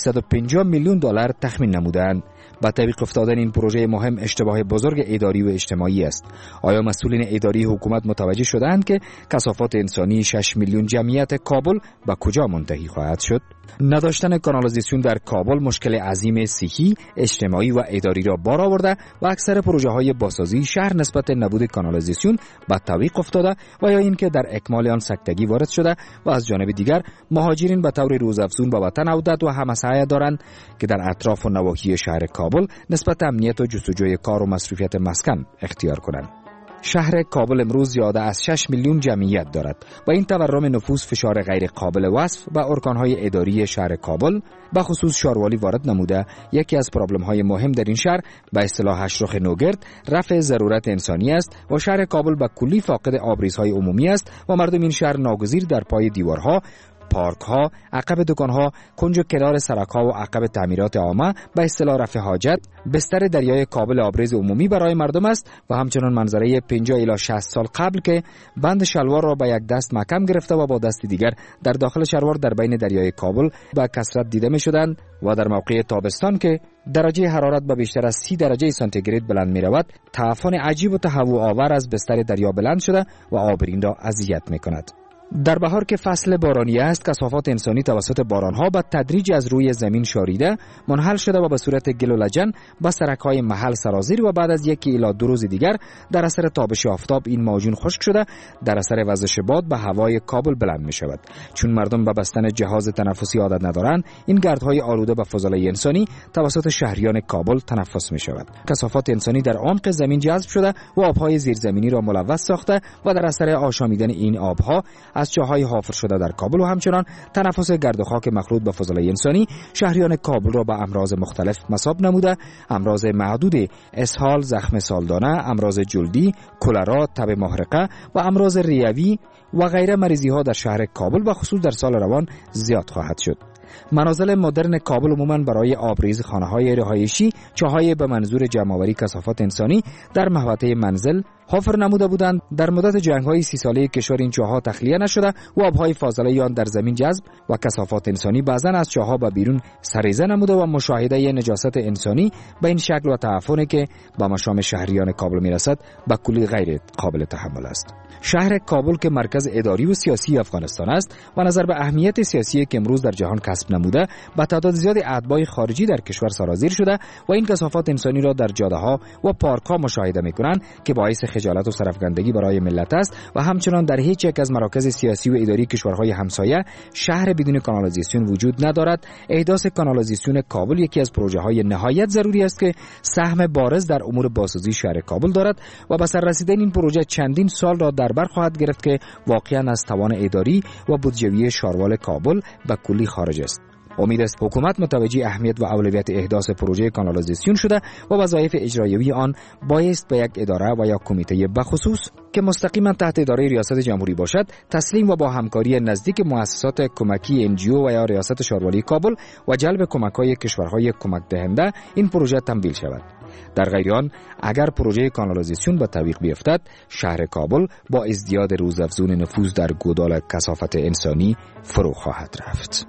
850 میلیون دلار تخمین نمودند. با تعویق افتادن این پروژه مهم اشتباه بزرگ اداری و اجتماعی است. آیا مسئولین اداری حکومت متوجه شدند که کثافات انسانی 6 میلیون جمعیت کابل به کجا منتهی خواهد شد؟ نداشتن کانالیزاسیون در کابل مشکل عظیم صحی، اجتماعی و اداری را بار آورده و اکثر پروژه‌های بازسازی شهر نسبت نبود کانالیزاسیون به تعویق افتاده و یا اینکه در اکمال آن سکتگی وارد شده و از جانب دیگر مهاجرین به طور روزافزون به وطن عودت و همسایه دارند که در اطراف و نواحی شهر کابل نسبت امنیت و جستجوی کار و مصروفیت مسکن اختیار کنند. شهر کابل امروز زیاده از 6 میلیون جمعیت دارد و این تورم نفوس فشار غیر قابل وصف و ارکانهای اداری شهر کابل به خصوص شاروالی وارد نموده. یکی از پرابلم‌های مهم در این شهر به اصطلاح هشرخ نوگرد رفع ضرورت انسانی است و شهر کابل به کلی فاقد آبریزهای عمومی است و مردم این شهر ناگزیر در پای دیوارها، پارک ها، عقب دکان ها، کنج و کنار سرک ها و عقب تعمیرات عامه به اصطلاح رفع حاجت بستر دریای کابل آبریز عمومی برای مردم است و همچنان منظره 50 الی 60 سال قبل که بند شلوار را با یک دست محکم گرفته و با دست دیگر در داخل شلوار در بین دریای کابل با کثرت دیده می شدند و در موقع تابستان که درجه حرارت به بیشتر از 30 درجه سانتیگراد بلند می رود تعفن عجیب و تهوع آور از بستر دریا بلند شده و آبرین را اذیت می کند. در بهار که فصل بارانی است کثافات انسانی توسط بارانها به تدریج از روی زمین شاریده منحل شده و به صورت گل و لجن به سرک‌های محل سرازیر و بعد از 1 الی 2 روز دیگر در اثر تابش آفتاب این معجون خشک شده در اثر وزش باد به هوای کابل بلند می شود. چون مردم به بستن جهاز تنفسی عادت ندارند این گردهای آلوده به فضلای انسانی توسط شهریان کابل تنفس می شود. کثافات انسانی در عمق زمین جذب شده و آبهای زیرزمینی را ملوث ساخته و در اثر آشامیدن این آبها از چاهای حافر شده در کابل و همچنان تنفس گرد و خاک مخلوط به فضلای انسانی شهریان کابل را به امراض مختلف مصاب نموده. امراض معدود اسهال، زخم سالدانه، امراض جلدی، کلرا، تب محرقه و امراض ریوی و غیره مریضی ها در شهر کابل و خصوص در سال روان زیاد خواهد شد. منازل مدرن کابل عموماً برای آبریز خانه‌های رهایشی چاهای به منظور جمع‌آوری کثافات انسانی در محوطه منزل حفر نموده بودند. در مدت جنگ‌های 30 ساله کشور این چاه‌ها تخلیه نشده و آب‌های فاضله آن در زمین جذب و کثافات انسانی بعضاً از چاه‌ها به بیرون سریزه نموده و مشاهده نجاست انسانی به این شکل و تعفنی که به مشام شهریان کابل میرسد به کلی غیر قابل تحمل است. شهر کابل که مرکز اداری و سیاسی افغانستان است و نظر به اهمیت سیاسی که امروز در جهان کسب نموده با تعداد زیادی اتباع خارجی در کشور سرازیر شده و این کثافات انسانی را در جاده‌ها و پارک‌ها مشاهده می‌کنند که باعث خجالت و سرفکندگی برای ملت است و همچنان در هیچ یک از مراکز سیاسی و اداری کشورهای همسایه شهر بدون کانالیزاسیون وجود ندارد. احداث کانالیزاسیون کابل یکی از پروژه‌های نهایت ضروری است که سهم بارز در امور بازسازی شهر کابل دارد و به سر رسیدن این پروژه چندین سال را در بر خواهد گرفت که واقعا از توان اداری و بودجوی شاروال کابل به کلی خارج است. امید است حکومت متوجه اهمیت و اولویت احداث پروژه کانالیزاسیون شده و وظایف اجرایی آن بایست به یک اداره و یا کمیته بخصوص که مستقیما تحت اداره ریاست جمهوری باشد تسلیم و با همکاری نزدیک مؤسسات کمکی NGO و یا ریاست شاروالی کابل و جلب کمک‌های کشورهای کمک دهنده این پروژه تمویل شود. در غیر آن اگر پروژه کانالیزاسیون به تعویق بیفتد شهر کابل با ازدیاد روزافزون نفوذ در گودال کثافت انسانی فرو خواهد رفت.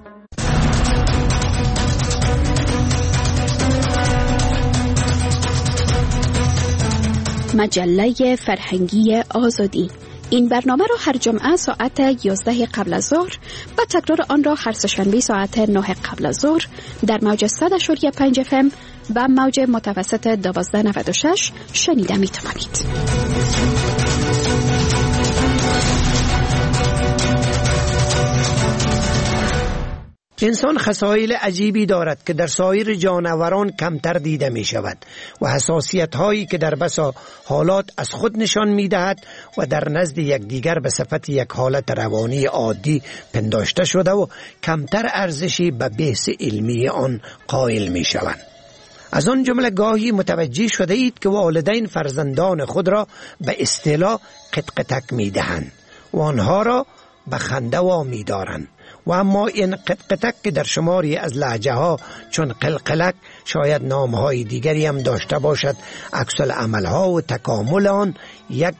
مجله فرهنگی آزادی، این برنامه را هر جمعه ساعت 11 قبل از ظهر و تکرار آن را هر سه‌شنبه ساعت 9 قبل از ظهر در موج 100.5 FM و موج متوسط 1296 شنیده می توانید. انسان خصایل عجیبی دارد که در سایر جانوران کمتر دیده می شود و حساسیت هایی که در بسا حالات از خود نشان می دهد و در نزد یکدیگر به صفت یک حالت روانی عادی پنداشته شده و کمتر ارزشی به بحث علمی آن قائل می شوند. از آن جمله گاهی متوجه شده اید که والدین فرزندان خود را به اصطلاح قطقطک می دهند و آنها را به خنده وامی دارند. و اما این قطقطک که در شماری از لهجه ها چون قلقلک شاید نامهای دیگری هم داشته باشد، عکس العمل ها و تکامل آن یک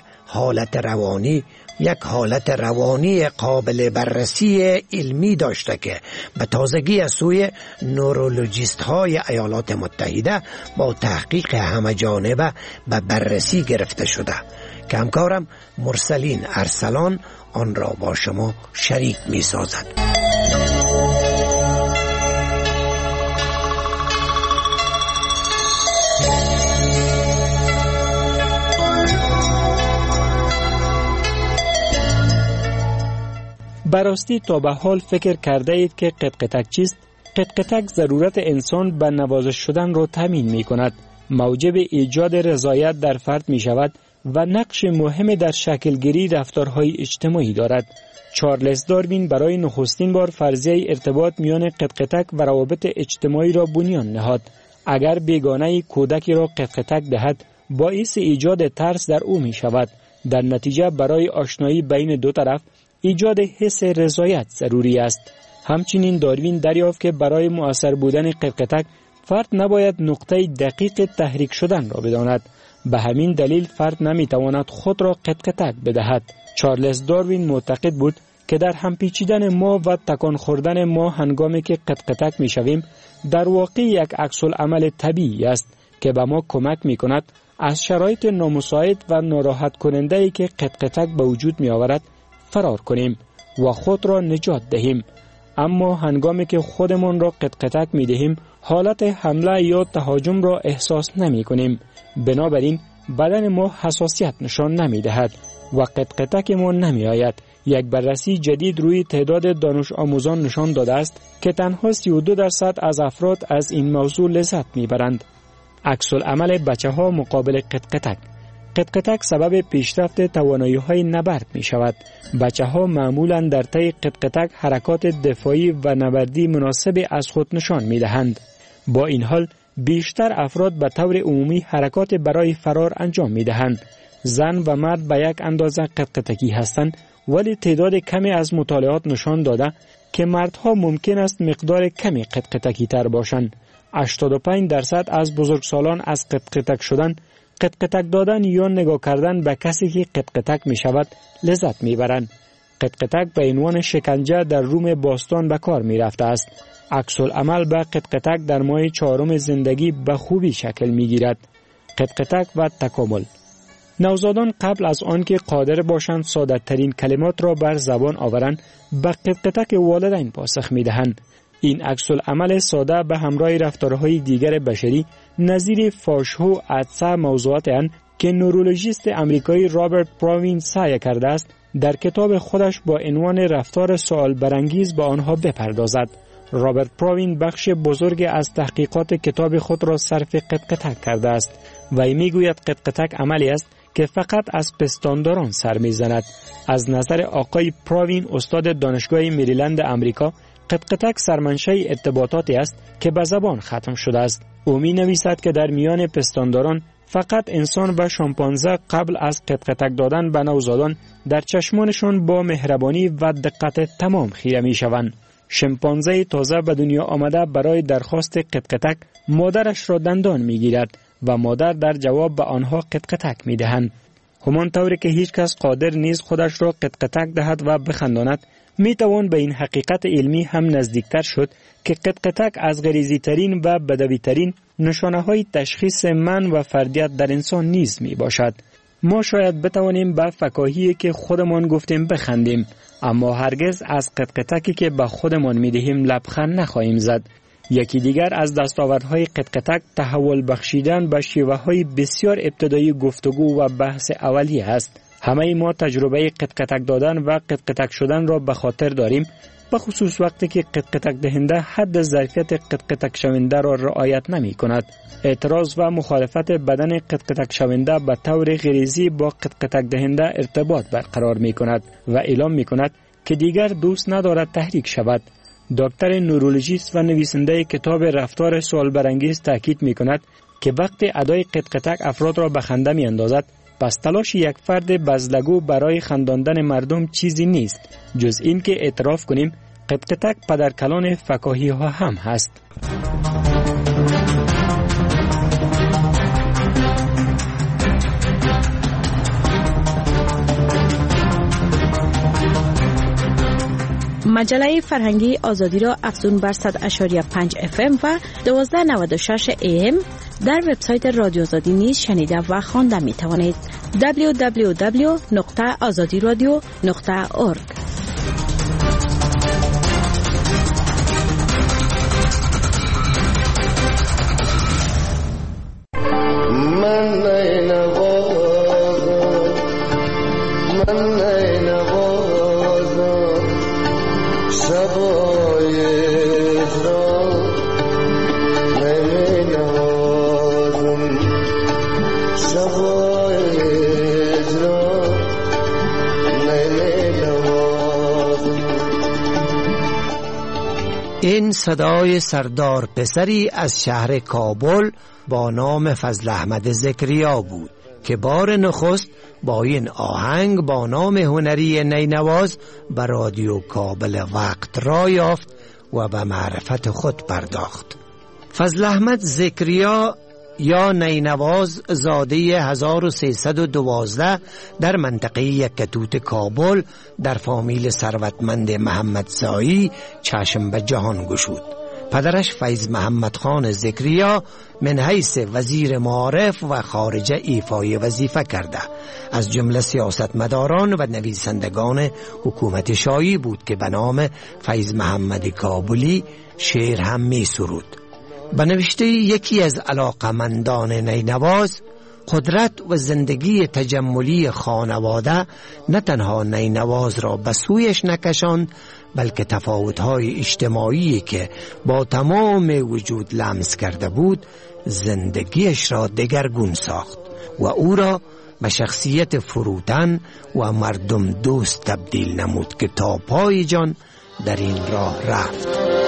حالت روانی قابل بررسی علمی داشته که به تازگی از سوی نورولوژیست های ایالات متحده با تحقیق همه جانبه به بررسی گرفته شده که همکارم مرسلین ارسلان آن را با شما شریک می سازد. براستی تا به حال فکر کرده اید که قطقطک چیست؟ قطقطک ضرورت انسان به نوازش شدن را تامین می کند، موجب ایجاد رضایت در فرد می شود و نقش مهم در شکلگیری رفتارهای اجتماعی دارد. چارلز داروین برای نخستین بار فرضیه ارتباط میان قطقطک و روابط اجتماعی را بنیان نهاد. اگر بیگانه کودکی را قطقطک دهد، باعث ایجاد ترس در او می شود. در نتیجه برای آشنایی بین دو طرف ایجاد حس رضایت ضروری است. همچنین داروین دریافت که برای مؤثر بودن قطقطک فرد نباید نقطه دقیق تحریک شدن را بداند. به همین دلیل فرد نمیتواند خود را قطقطک بدهد. چارلز داروین معتقد بود که در هم پیچیدن ما و تکان خوردن ما هنگامی که قطقطک میشویم در واقع یک عکس العمل طبیعی است که به ما کمک میکند از شرایط نامساعد و ناراحت کننده‌ای که قطقطک به وجود میآورد فرار کنیم و خود را نجات دهیم. اما هنگامی که خودمان را قطقطک می دهیم حالت حمله یا تهاجم را احساس نمی کنیم. بنابراین بدن ما حساسیت نشان نمی دهد و قطقطک ما نمی آید. یک بررسی جدید روی تعداد دانش آموزان نشان داده است که تنها 32% از افراد از این موضوع لذت می برند. عکس العمل بچه ها مقابل قطقطک. قطقطک سبب پیشرفت توانایی‌های نبرد می‌شود. بچه‌ها معمولاً در طی قطقطک حرکات دفاعی و نبردی مناسب از خود نشان می‌دهند. با این حال بیشتر افراد به طور عمومی حرکات برای فرار انجام می‌دهند. زن و مرد به یک اندازه قطقطکی هستند، ولی تعداد کمی از مطالعات نشان داده که مردها ممکن است مقدار کمی قطقطکی تر باشند. 85% از بزرگسالان از قطقطک شدن، قطقطک دادن یا نگاه کردن به کسی که قطقطک می شود لذت می برند. قطقطک به عنوان شکنجه در روم باستان به کار می رفته است. عکس العمل به قطقطک در ماه 4 زندگی به خوبی شکل می گیرد. قطقطک و تکامل. نوزادان قبل از آنکه قادر باشند ساده ترین کلمات را بر زبان آورند، به قطقطک والدین پاسخ می دهند. این عکس العمل ساده به همراه رفتارهای دیگر بشری نظیر فاشو و عطسه موضوعات اند که نورولوژیست امریکایی رابرت پراوین سعی کرده است در کتاب خودش با عنوان رفتار سوال برانگیز به آنها بپردازد. رابرت پراوین بخش بزرگ از تحقیقات کتاب خود را صرف قطقطک کرده است و میگوید قطقطک عملی است که فقط از پستانداران سر میزند. از نظر آقای پراوین استاد دانشگاه مریلند امریکا، قطقطک سرمنشأ ارتباطاتی است که به زبان ختم شده است. او می نویسد که در میان پستانداران فقط انسان و شامپانزه قبل از قطقطک دادن به نوزادان در چشمانشان با مهربانی و دقت تمام خیره می شوند. شامپانزه تازه به دنیا آمده برای درخواست قطقطک مادرش را دندان می گیرد و مادر در جواب به آنها قطقطک می دهند. همانطور که هیچ کس قادر نیست خودش را قطقطک دهد و بخنداند، می توان به این حقیقت علمی هم نزدیکتر شد که قطقطک از غریزی ترین و بدوی ترین نشانه های تشخیص من و فردیت در انسان نیز می باشد. ما شاید بتوانیم به فکاهی که خودمان گفتیم بخندیم، اما هرگز از قطقطکی که به خودمان میدهیم لبخند نخواهیم زد. یکی دیگر از دستاوردهای قطقطک تحول بخشیدن به شیوه‌های بسیار ابتدایی گفتگو و بحث اولیه است. همه ما تجربه قطقطک دادن و قطقطک شدن را به خاطر داریم، به خصوص وقتی که قطقطک دهنده حد ظرفیت قطقطک شونده را رعایت نمی کند. اعتراض و مخالفت بدن قطقطک شونده به طور غریزی با قطقطک دهنده ارتباط برقرار می کند و اعلام می کند که دیگر دوست ندارد تحریک شود. دکتر نورولوژیست و نویسنده کتاب رفتار سوال برانگیز تاکید می کند که وقتی ادای قطقطک افراد را به خنده می اندازد، پس تلاش یک فرد بزلگو برای خنداندن مردم چیزی نیست جز این که اعتراف کنیم قطقطک پدرکلان فکاهی ها هم هست. مجله فرهنگی آزادی را افزون بر 100.5 FM و 1296 AM در وبسایت رادیو آزادی نیز شنیده و خوانده می توانید. www.azadiradio.org. این صدای سردار پسری از شهر کابل با نام فضل احمد زکریا بود که بار نخست با این آهنگ با نام هنری نینواز به رادیو کابل وقت را یافت و به معرفت خود پرداخت. فضل احمد زکریا یا نینواز زاده 1312 در منطقه یکتوت کابل در فامیل ثروتمند محمدزایی چشم به جهان گشود. پدرش فیض محمد خان زکریا من حیث وزیر معارف و خارجه ایفای وظیفه کرده. از جمله سیاستمداران و نویسندگان حکومت شاهی بود که به نام فیض محمد کابلی شعر هم می سرود. به نوشته یکی از علاقمندان نینواز، قدرت و زندگی تجملی خانواده نه تنها نینواز را به سویش نکشاند، بلکه تفاوت‌های اجتماعی که با تمام وجود لمس کرده بود زندگیش را دگرگون ساخت و او را به شخصیت فروتن و مردم دوست تبدیل نمود که تا پای جان در این راه رفت.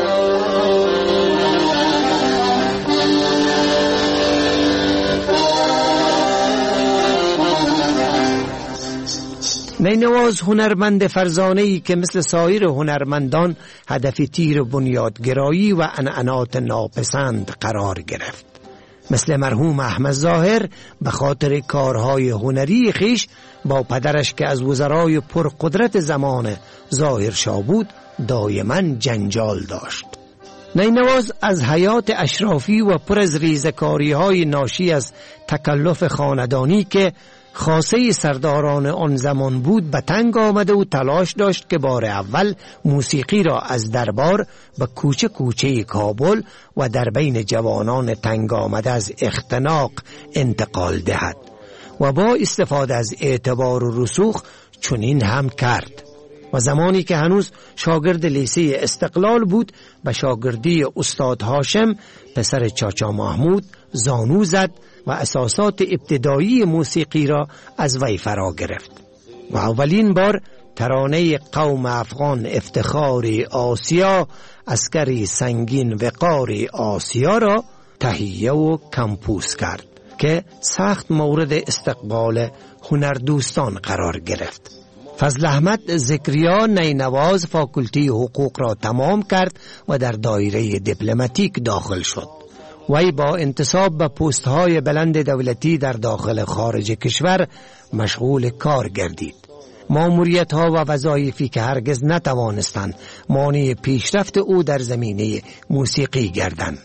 نینواز هنرمند فرزانه‌ای که مثل سایر هنرمندان هدف تیر بنیادگرایی و عنعنات ناپسند قرار گرفت. مثل مرحوم احمد ظاهر به خاطر کارهای هنری خیش با پدرش که از وزرای پرقدرت زمان ظاهرشاه بود دایما جنجال داشت. نینواز از حیات اشرافی و پر از ریزکاری‌های ناشی از تکلف خاندانی که خاصه سرداران آن زمان بود به تنگ آمده و تلاش داشت که بار اول موسیقی را از دربار به کوچه کوچه کابل و در بین جوانان تنگ آمده از اختناق انتقال دهد و با استفاده از اعتبار و رسوخ چنین هم کرد. و زمانی که هنوز شاگرد لیسه استقلال بود به شاگردی استاد هاشم پسر چاچا محمود زانو زد و اساسات ابتدایی موسیقی را از وی فرا گرفت و اولین بار ترانه قوم افغان افتخار آسیا، عسکری سنگین وقار آسیا را تهیه و کمپوز کرد که سخت مورد استقبال هنردوستان قرار گرفت. فضل احمد زکریا نینواز فاکولتی حقوق را تمام کرد و در دایره دیپلماتیک داخل شد. وی با انتصاب به پست‌های بلند دولتی در داخل خارج کشور مشغول کار گردید. ماموریت‌ها و وظایفی که هرگز نتوانستند مانع پیشرفت او در زمینه موسیقی گردند.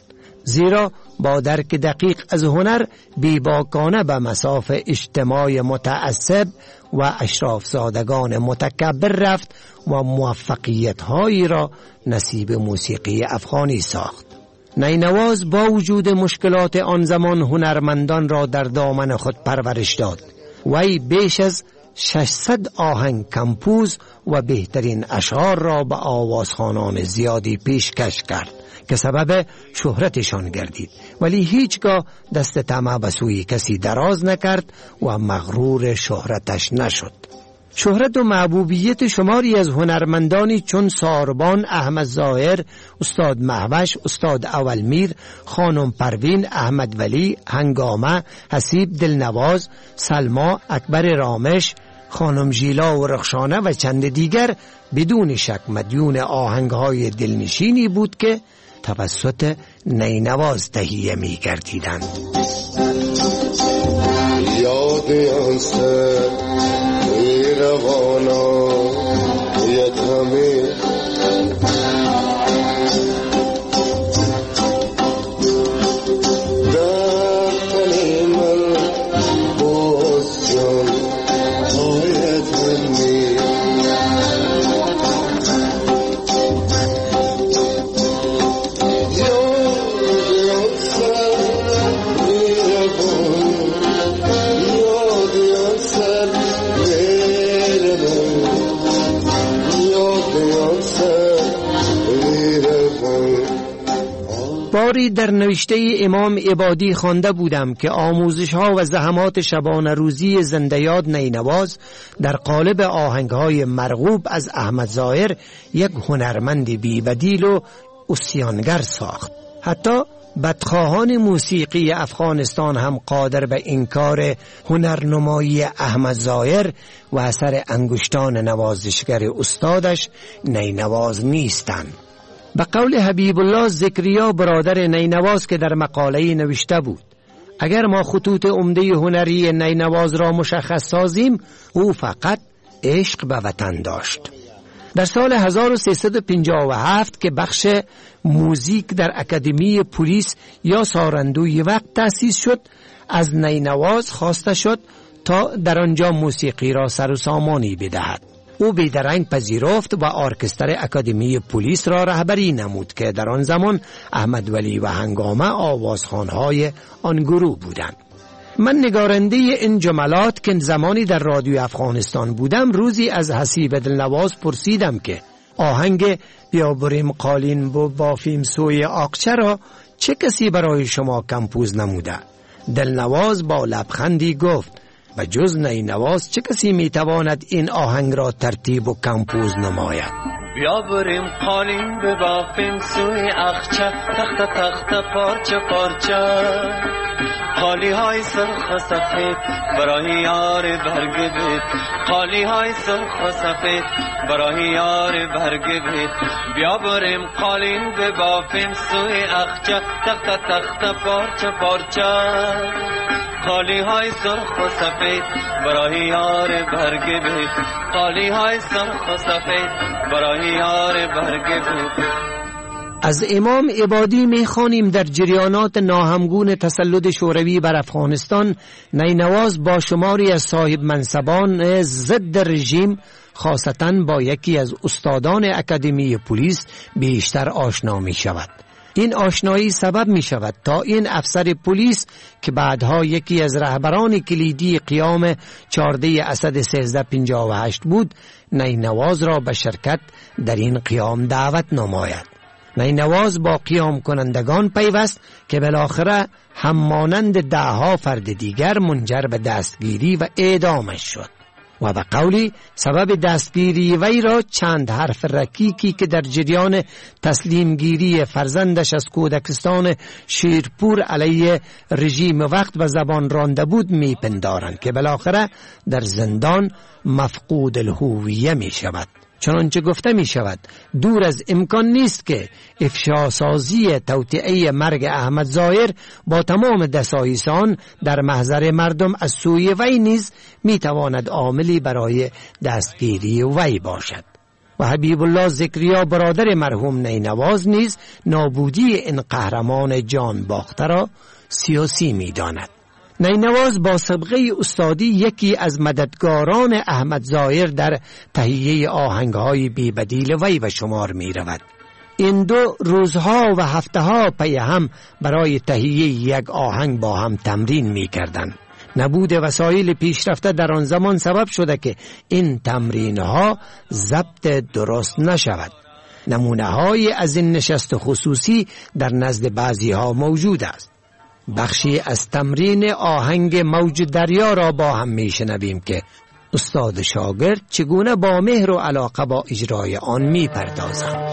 زیرا با درک دقیق از هنر بیباکانه به مصاف اجتماع متعصب و اشرافزادگان متکبر رفت و موفقیت‌هایی را نصیب موسیقی افغانی ساخت. نینواز با وجود مشکلات آن زمان هنرمندان را در دامن خود پرورش داد. وی بیش از 600 آهنگ کمپوز و بهترین اشعار را به آوازخوانان زیادی پیشکش کرد که سبب شهرتشان گردید، ولی هیچگاه دست طمع به سوی کسی دراز نکرد و مغرور شهرتش نشد. شهرت و محبوبیت شماری از هنرمندانی چون ساربان، احمد ظاهر، استاد مهوش، استاد اولمیر، خانم پروین، احمد ولی، هنگامه، حسیب دلنواز، سلما، اکبر رامش، خانم ژیلا و رخشانه و چند دیگر بدون شک مدیون آهنگهای دلنشینی بود که توسط نینواز تهیه می گردیدند. یاد آن سر روانا ید همه در تن من باز جان آید همه باری در نوشته امام عبادی خوانده بودم که آموزش ها و زحمات شبانه روزی زنده یاد نینواز در قالب آهنگ های مرغوب از احمد ظاهر یک هنرمند بی بدیل و عصیانگر ساخت. حتی بدخواهان موسیقی افغانستان هم قادر به انکار هنرنمایی احمد ظاهر و اثر انگشتان نوازشگر استادش نینواز نیستند. به قول حبیب الله ذکریا برادر نینواز که در مقاله نوشته بود: اگر ما خطوط عمده هنری نینواز را مشخص سازیم، او فقط عشق به وطن داشت. در سال 1357 که بخش موزیک در اکادمی پلیس یا سارندوی وقت تأسیس شد، از نینواز خواسته شد تا در آنجا موسیقی را سر و سامانی بدهد. او بیدرنگ پذیرفت و ارکستر اکادمی پلیس را رهبری نمود که در آن زمان احمد ولی و هنگامه آوازخوانهای آن گروه بودند. من نگارنده این جملات که زمانی در رادیو افغانستان بودم، روزی از حسیب دلنواز پرسیدم که آهنگ بیا بریم قالین بافیم سوی آقچه را چه کسی برای شما کمپوز نموده؟ دلنواز با لبخندی گفت: و جز نینواز چه کسی میتواند این آهنگ را ترتیب و کمپوز نماید؟ بیا بریم قالین ببافیم سوی اخچه، تخت تخت پارچه پارچه، قالی های سرخ و سفید برای یار برگ بید، قالی های سرخ و سفید برای یار برگ بید. بیا بریم قالین ببافیم سوی اخچه، تخت تخت پارچه پارچه، قالی های سرخ و سفید برای یار برگ بید، قالی های سرخ و سفید برای یار برگ بید. از امام عبادی می‌خوانیم در جریانات ناهمگون تسلط شوروی بر افغانستان، نینواز با شماری از صاحب منصبان ضد رژیم، خاصتاً با یکی از استادان اکادمی پلیس بیشتر آشنا می شود. این آشنایی سبب می شود تا این افسر پلیس که بعدها یکی از رهبران کلیدی قیام 14 اسد 1358 بود، نینواز را به شرکت در این قیام دعوت نماید. نینواز با قیام کنندگان پیوست که بالاخره همانند دهها فرد دیگر منجر به دستگیری و اعدامش شد و به قولی سبب دستگیری وی را چند حرف رکیکی که در جریان تسلیمگیری فرزندش از کودکستان شیرپور علیه رژیم وقت و زبان رانده بود میپندارند که بالاخره در زندان مفقود الهویه می شود. چنانچه گفته می شود دور از امکان نیست که افشاسازی توطئه مرگ احمد ظاهر با تمام دسایسان در محضر مردم از سوی وی نیز می تواند عاملی برای دستگیری وی باشد. و حبیب الله ذکریا برادر مرحوم نینواز نیز نابودی این قهرمان جان باخته را سیاسی می داند. نینواز با سابقه استادی یکی از مددگاران احمد ظاهر در تهیه آهنگ‌های بی‌بدیل وی به شمار می رود. این دو روزها و هفته‌ها پی هم برای تهیه یک آهنگ با هم تمرین می کردند. نبود وسایل پیشرفته در آن زمان سبب شده که این تمرین‌ها ضبط درست نشود. نمونه‌های از این نشست خصوصی در نزد بعضی‌ها موجود است. بخشی از تمرین آهنگ موج دریا را با هم میشنویم که استاد شاگرد چگونه با مهر و علاقه با اجرای آن میپردازند.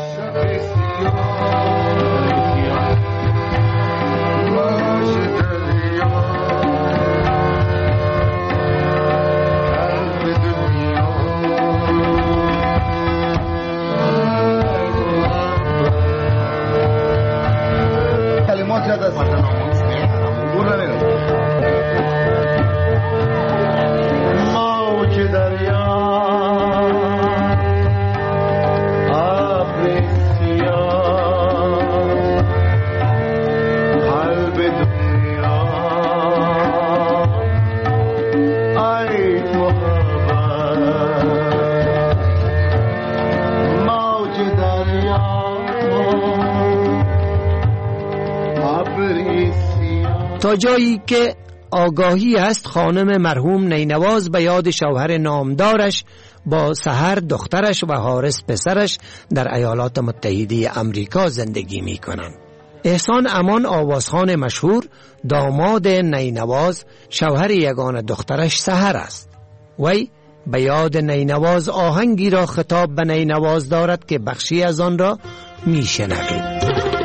تا جایی که آگاهی است خانم مرحوم نینواز به یاد شوهر نامدارش با سحر دخترش و حارس پسرش در ایالات متحده امریکا زندگی می کنند. احسان امان آوازخوان مشهور داماد نینواز شوهر یگانه دخترش سحر است. وی به یاد نینواز آهنگی را خطاب به نینواز دارد که بخشی از آن را می شنویم.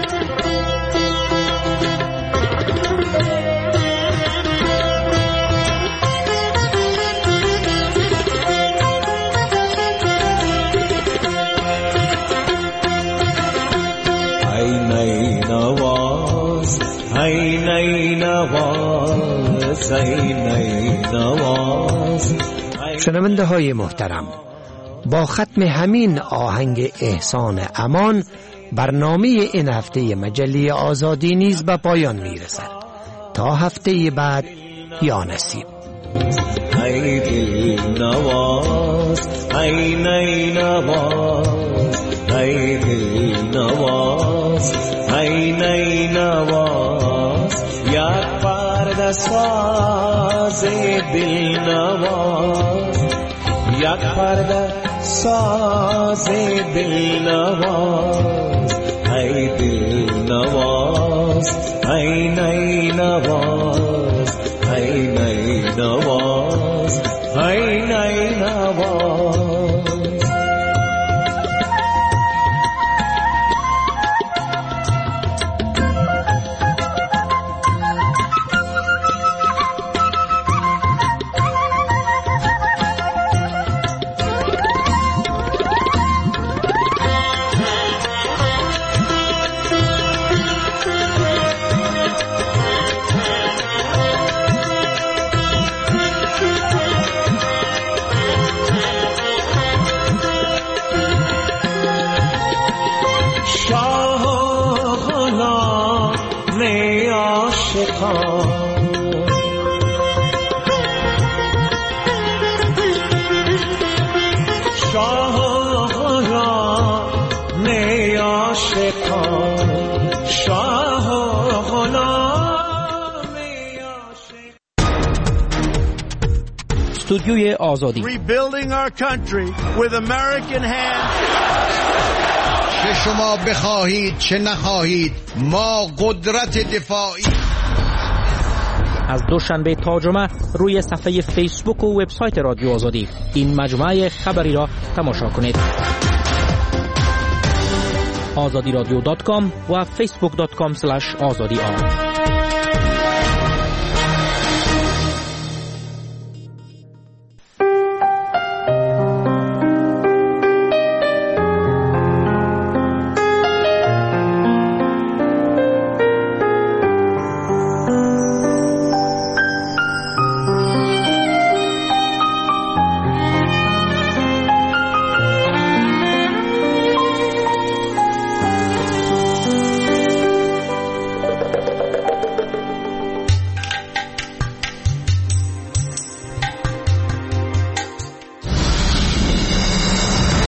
شنونده های محترم، با ختم همین آهنگ احسان امان برنامه این هفته مجله آزادی نیز به پایان می رسد. تا هفته بعد یا نصیب. ای دل نواز، ای نی نواز، ای دل نواز، ای نی نواز، یک پرده ساز دل نواز، یک پرده ساز دل نواز، ای دل نواز، ای نی نواز، ای نی نواز، ای نی نواز. استودیوی آزادی. Rebuilding our country with American hands. چه شما بخواهید چه نخواهید ما قدرت دفاعی. از دوشنبه تا جمعه روی صفحه فیسبوک و وبسایت رادیو آزادی این مجموعه خبری را تماشا کنید. azadiradyo.com و facebook.com/azadi